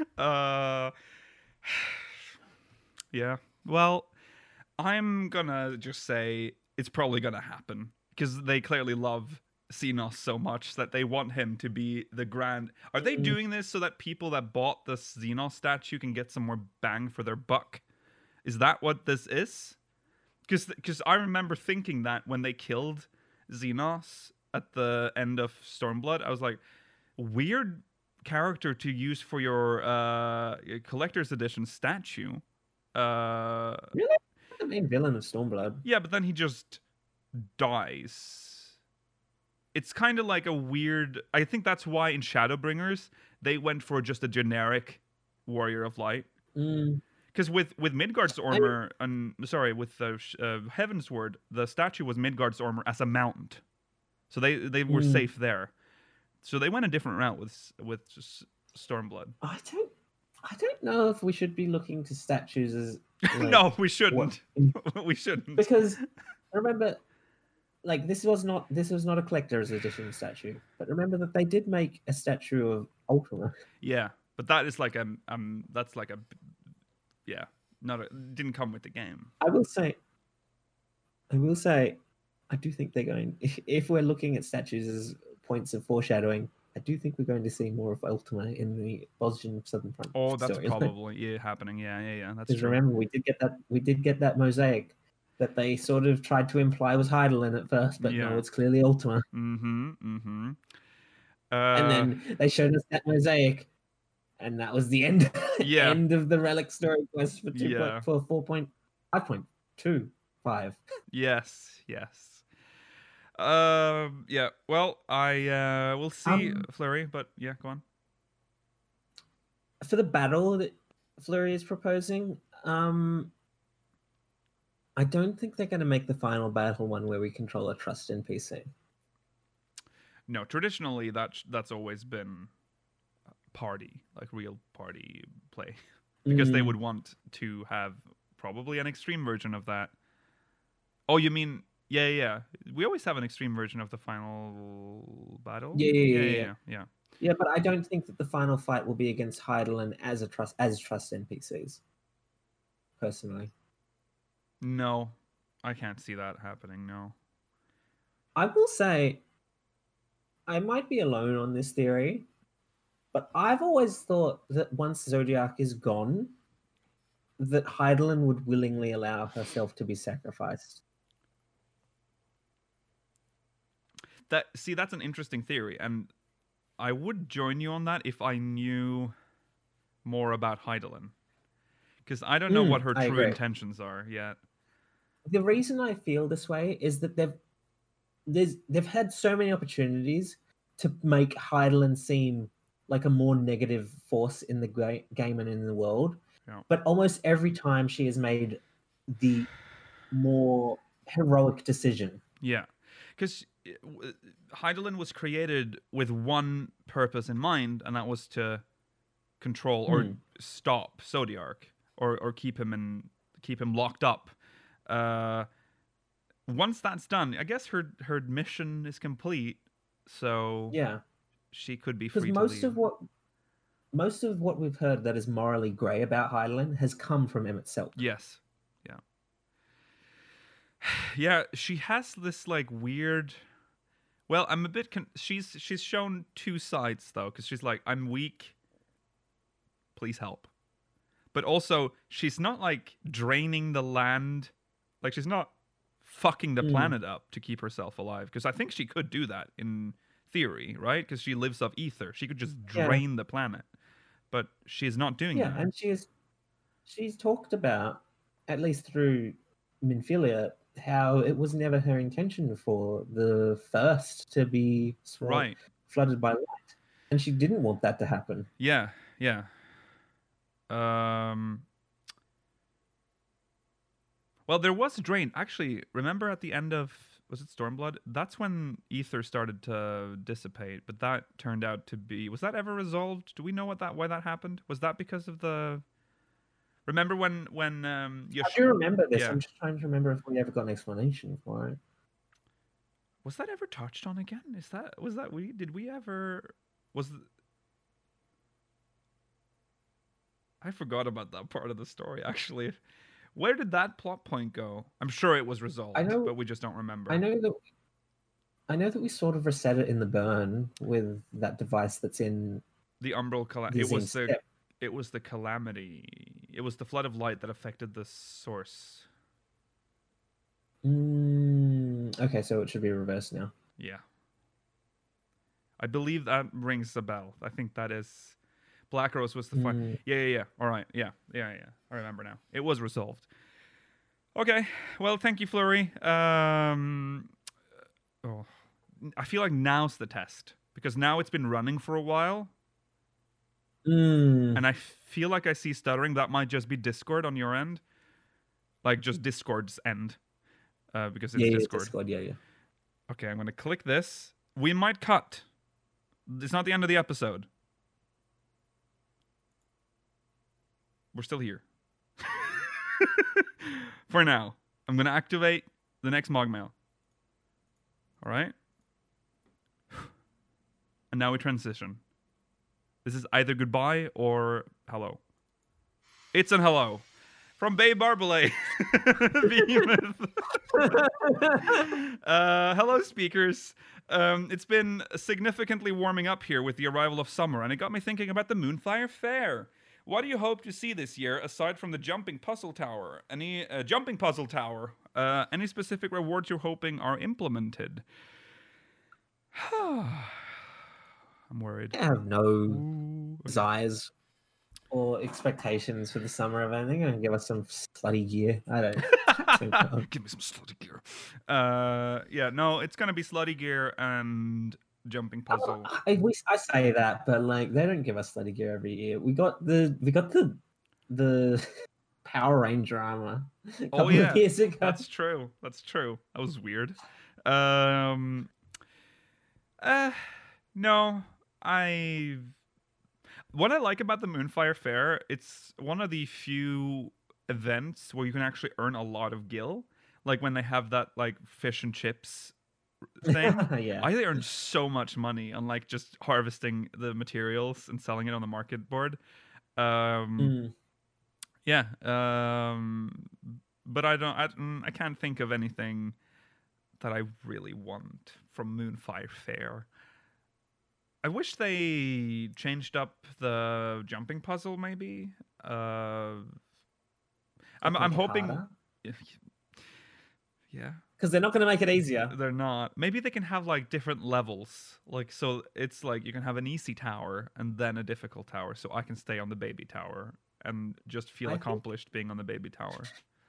Yeah. Well, I'm gonna just say it's probably gonna happen because they clearly love Xenos so much that they want him to be the grand. Are they doing this so that people that bought the Xenos statue can get some more bang for their buck? Is that what this is? Because I remember thinking that when they killed Xenos at the end of Stormblood, I was like, weird character to use for your collector's edition statue. Really? The main villain of Stormblood. Yeah, but then he just dies. It's kind of like a weird... I think that's why in Shadowbringers, they went for just a generic Warrior of Light. Because with Midgard's armor, with Heavensward, the statue was Midgard's armor as a mount. So they were safe there. So they went a different route with just Stormblood. I don't know if we should be looking to statues as... Like, no, we shouldn't. We shouldn't. Because remember, like, this was not a collector's edition statue. But remember that they did make a statue of Ultima. Yeah, but that is like didn't come with the game. I will say, I do think they're going. If we're looking at statues as points of foreshadowing, I do think we're going to see more of Ultima in the Bosnian Southern Front. Oh, that's probably happening. Yeah. That's true. Remember, we did get that mosaic that they sort of tried to imply was Heidelin at first, but no, it's clearly Ultima. And then they showed us that mosaic, and that was the end. End of the relic story quest for 4.5.25. Yes. Yeah. Well, I will see Fleury, but yeah, go on. For the battle that Fleury is proposing, I don't think they're going to make the final battle one where we control a trust NPC. No, traditionally that's always been party, like real party play, because they would want to have probably an extreme version of that. Oh, you mean Yeah. We always have an extreme version of the final battle. Yeah. Yeah. Yeah, but I don't think that the final fight will be against Heidelin as trust NPCs. Personally, No, I can't see that happening. No. I will say I might be alone on this theory, but I've always thought that once Zodiac is gone, that Heidelin would willingly allow herself to be sacrificed. That's an interesting theory, and I would join you on that if I knew more about Heidelin, because I don't know what her I true agree. intentions are yet. The reason I feel this way is that they've had so many opportunities to make Heidelin seem like a more negative force in the game and in the world, Yeah. but almost every time she has made the more heroic decision. Yeah, because Heidelin was created with one purpose in mind, and that was to control or stop Zodiark, or keep him locked up. Once that's done, I guess her mission is complete. So Yeah, she could be free because to leave. most of what we've heard that is morally grey about Heidelin has come from Emmett Selk. Yes. Yeah. Yeah, she has this like weird. Well, I'm a bit. She's shown two sides though, because she's like, I'm weak. Please help. But also, she's not like draining the land. Like, she's not fucking the planet up to keep herself alive. Because I think she could do that in theory, right? Because she lives off ether. She could just drain the planet. But she's not doing that. Yeah, and she's talked about, at least through Minfilia, how it was never her intention for the first to be flooded by light. And she didn't want that to happen. Yeah. Well, there was drain. Actually, remember at the end of, was it Stormblood? That's when ether started to dissipate, but that turned out to be, was that ever resolved? Do we know why that happened? Was that because of the, remember when I do remember this. Yeah. I'm just trying to remember if we ever got an explanation for it. Was that ever touched on again? Did we ever, I forgot about that part of the story, actually. Where did that plot point go? I'm sure it was resolved, but we just don't remember. I know that we sort of reset it in the burn with that device that's in the Umbral Calamity. It was the Calamity. It was the flood of light that affected the source. Okay, so it should be reversed now. Yeah. I believe that rings a bell. I think that is... Black Rose was the fun. Yeah. All right. Yeah. I remember now. It was resolved. Okay. Well, thank you, Flurry. I feel like now's the test, because now it's been running for a while. And I feel like I see stuttering. That might just be Discord on your end. Like just Discord's end. Because it's Discord. Discord. Yeah. Okay, I'm going to click this. We might cut. It's not the end of the episode. We're still here. For now. I'm going to activate the next Mogmail. All right? And now we transition. This is either goodbye or hello. It's an hello. From Babe Barbalay. Behemoth. Hello, speakers. It's been significantly warming up here with the arrival of summer, and it got me thinking about the Moonfire Fair. What do you hope to see this year, aside from the jumping puzzle tower? Any specific rewards you're hoping are implemented? I'm worried. I have no desires or expectations for the summer of anything. I'm gonna give us some slutty gear. I don't. Give me some slutty gear. Yeah, no, it's gonna be slutty gear and jumping puzzle. I say that, but like they don't give us slutty gear every year. We got the Power Ranger armor a couple of years ago. That's true. That was weird. No, what I like about the Moonfire Fair, it's one of the few events where you can actually earn a lot of gil. like when they have that like fish and chips thing. Yeah. I earned so much money on like just harvesting the materials and selling it on the market board. Um, Mm. yeah. But I can't think of anything that I really want from Moonfire Fair. I wish they changed up the jumping puzzle. Maybe. I'm Make it hoping. harder. Yeah. Because they're not going to make it easier. They're not. Maybe they can have like different levels. Like so it's like you can have an easy tower and then a difficult tower. So I can stay on the baby tower and just feel I think- accomplished being on the baby tower.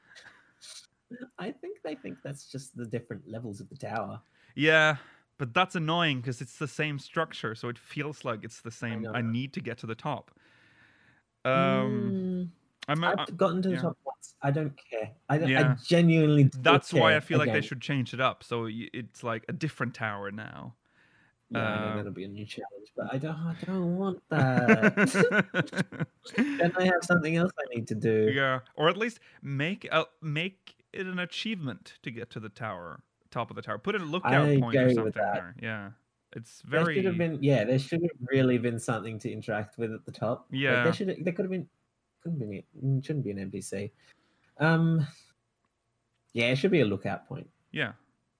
I think they think that's just the different levels of the tower. Yeah, but that's annoying because it's the same structure, so it feels like it's the same. know. I need to get to the top. I've gotten to the yeah. top once. I don't care. I Yeah. genuinely don't That's why care I feel like they again. should change it up. So it's like a different tower now. Yeah, I know that'll be a new challenge, but I don't want that. Then I have something else I need to do. Yeah, or at least make it an achievement to get to the top of the tower. Put a lookout I point or agree something with that. there. Yeah, it's There very. should have been, there should have really been something to interact with at the top. Like, Yeah. there could have been, shouldn't be an NPC. Yeah, it should be a lookout point. Yeah.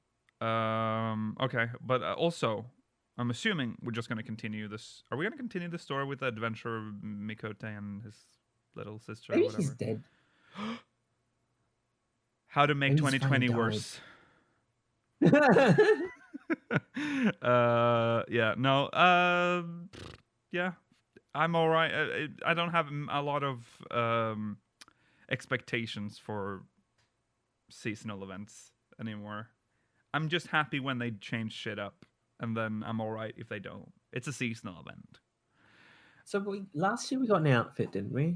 Okay, but also, I'm assuming we're just going to continue this. Are we going to continue the story with the adventure of Mikote and his little sister Maybe or whatever? he's dead. How to make Maybe he's 2020 finally worse. Yeah, no. Yeah, I'm all right. I don't have a lot of expectations for seasonal events anymore. I'm just happy when they change shit up, and then I'm all right if they don't. It's a seasonal event. So last year we got an outfit, didn't we?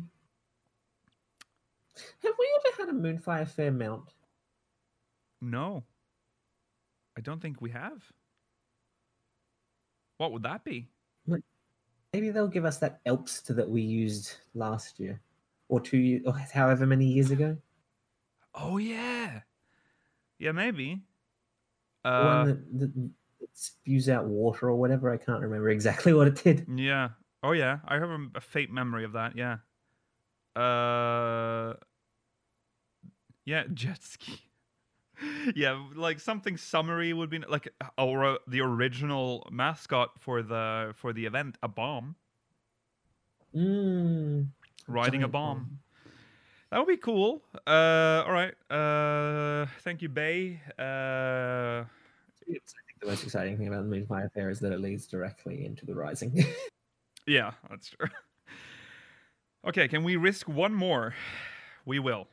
Have we ever had a Moonfire Fair mount? No, I don't think we have. What would that be? Maybe they'll give us that Elpster that we used last year, or 2 years, or however many years ago. Oh yeah, yeah, maybe. The one that spews out water or whatever. I can't remember exactly what it did. Yeah. Oh yeah, I have a faint memory of that. Yeah. Yeah, jet ski. Yeah, like something summary would be like the original mascot for the event, a bomb. Riding a bomb. That would be cool. All right. Thank you, Bay. I think the most exciting thing about the Moonfire Fair is that it leads directly into the Rising. Yeah, that's true. Okay, can we risk one more? We will.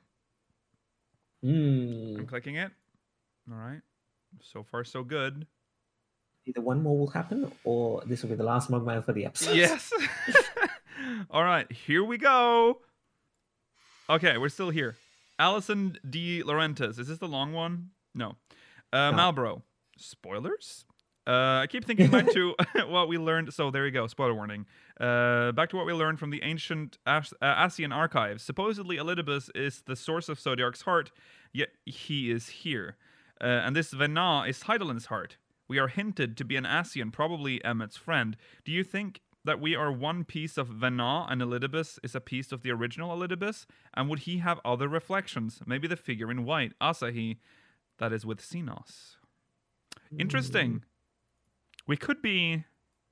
I'm clicking it. All right. So far, so good. Either one more will happen, or this will be the last Mogmail for the episode. Yes. All right, here we go. Okay, we're still here. Alison D. Laurentiis. Is this the long one? No. Malboro. Spoilers? I keep thinking back to what we learned. So there you go. Spoiler warning. Back to what we learned from the ancient Asian archives. Supposedly, Elidibus is the source of Zodiark's heart, yet he is here. And this Vena is Heidelin's heart. We are hinted to be an Asian, probably Emmett's friend. Do you think that we are one piece of Vena and Elidibus is a piece of the original Elidibus? And would he have other reflections? Maybe the figure in white, Asahi, that is with Sinos. Interesting. We could be...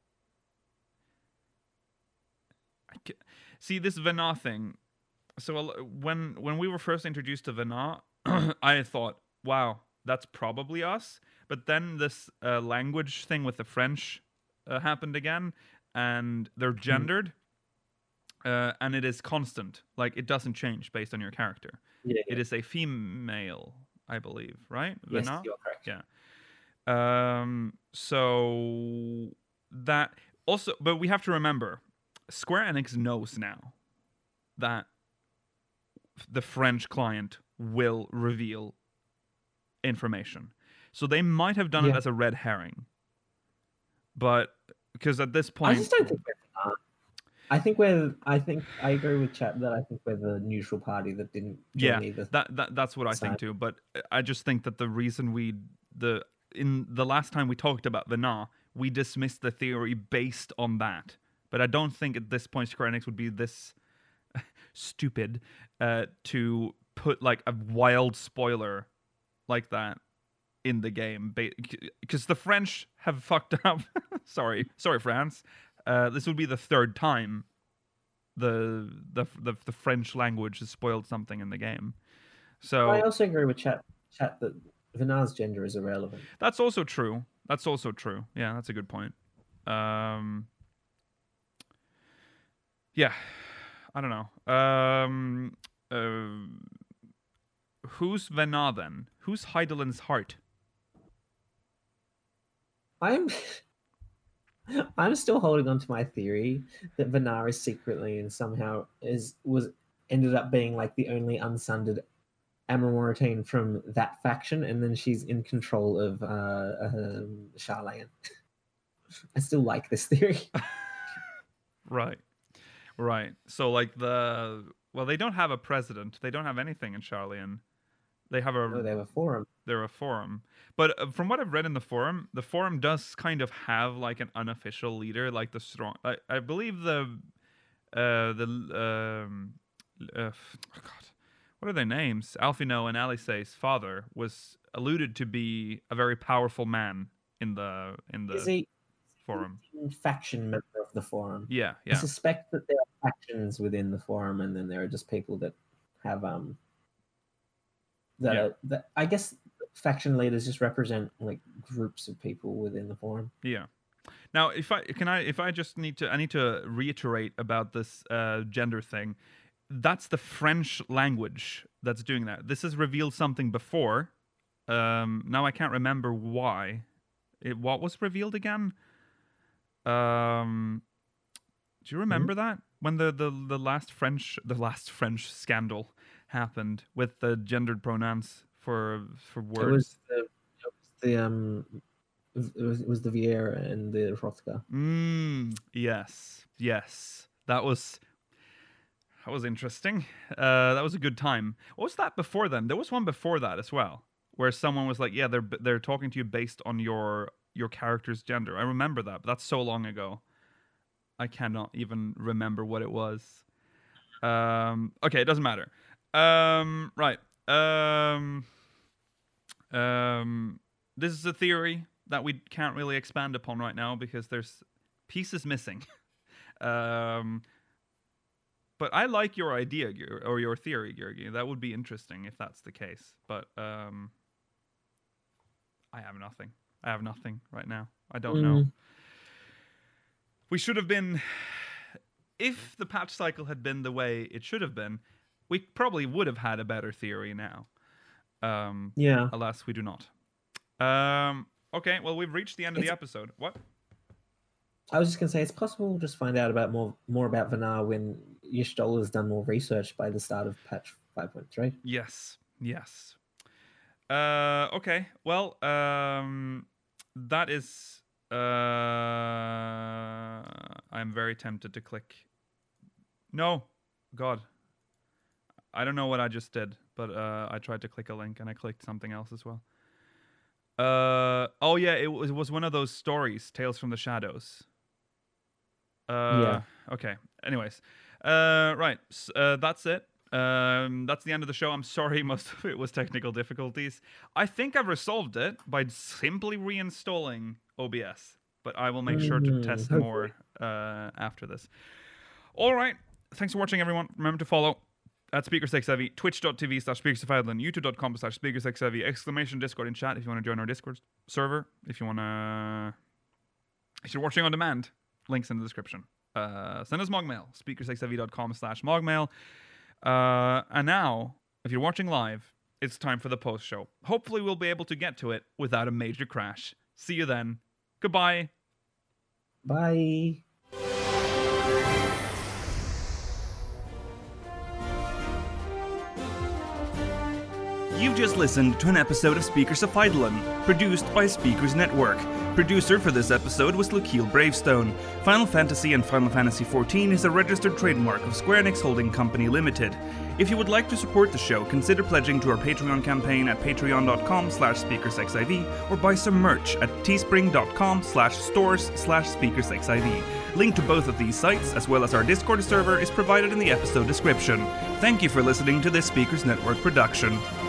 See, this Vena thing. So when we were first introduced to Vena, I thought, wow, that's probably us. But then this language thing with the French happened again, and they're gendered, and it is constant. Like, it doesn't change based on your character. Yeah. It is a female, I believe, right? Yes, Vena? you're correct. Yeah. So that also, but we have to remember, Square Enix knows now that the French client will reveal information. So they might have done it as a red herring. But because at this point, I just don't think they're I think I agree with chat that I think we're the neutral party that didn't join either. That's what I think too. But I just think that the reason in the last time we talked about Vana, we dismissed the theory based on that. But I don't think at this point Square Enix would be this stupid to put like a wild spoiler like that in the game, because the French have fucked up. sorry, France. This would be the third time the French language has spoiled something in the game. So I also agree with chat that Vanar's gender is irrelevant. That's also true. Yeah, that's a good point. Yeah, I don't know. Who's Vana then? Who's Heidelin's heart? I'm still holding on to my theory that Vana is secretly and somehow ended up being like the only unsundered Amerauntine from that faction, and then she's in control of Charlayan. I still like this theory. Right. So like they don't have a president. They don't have anything in Charlayan. They have a forum. They're a forum. But from what I've read in the forum does kind of have like an unofficial leader, like the strong. I believe oh God, what are their names? Alphino and Alice's father was alluded to be a very powerful man in the forum. Faction member of the forum. Yeah. I suspect that there are factions within the forum, and then there are just people that have that I guess faction leaders just represent like groups of people within the forum. Yeah. Now, I need to reiterate about this gender thing. That's the French language that's doing that. This has revealed something before. Now I can't remember why. What was revealed again? Do you remember that when the last French scandal happened with the gendered pronouns for words? It was the Vieira and the Rothka. Yes. That was interesting. That was a good time. What was that before then? There was one before that as well, where someone was like, "Yeah, they're talking to you based on your character's gender." I remember that, but that's so long ago. I cannot even remember what it was. Okay, it doesn't matter. Right. This is a theory that we can't really expand upon right now because there's pieces missing. But I like your idea, or your theory, Georgi. That would be interesting if that's the case. But I have nothing. Right now. I don't know. We should have been... If the patch cycle had been the way it should have been, we probably would have had a better theory now. Alas, we do not. Okay, well, we've reached the end of the episode. What? I was just going to say, it's possible to just find out about more about Vana when Y'shtola has done more research by the start of patch 5.3. Yes. Okay, well, that is... I'm very tempted to click... No, God. I don't know what I just did, but I tried to click a link and I clicked something else as well. Oh yeah, it was one of those stories, Tales from the Shadows. Okay. Anyways, right. That's it. That's the end of the show. I'm sorry, most of it was technical difficulties. I think I've resolved it by simply reinstalling OBS, but I will make sure to test more after this. All right. Thanks for watching, everyone. Remember to follow at SpeakersTechSavvy, twitch.tv/SpeakersOfHeadland, youtube.com/SpeakersTechSavvy, exclamation Discord in chat if you want to join our Discord server. If you're watching on demand, links in the description. Send us Mogmail, speakerstechsavvy.com/Mogmail. And now, if you're watching live, it's time for the post show. Hopefully we'll be able to get to it without a major crash. See you then. Goodbye. Bye. You've just listened to an episode of Speakers of Eidolon, produced by Speakers Network. Producer for this episode was Lukiel Bravestone. Final Fantasy and Final Fantasy XIV is a registered trademark of Square Enix Holding Company Limited. If you would like to support the show, consider pledging to our Patreon campaign at patreon.com/speakersxiv or buy some merch at teespring.com/stores/speakersxiv. Link to both of these sites, as well as our Discord server, is provided in the episode description. Thank you for listening to this Speakers Network production.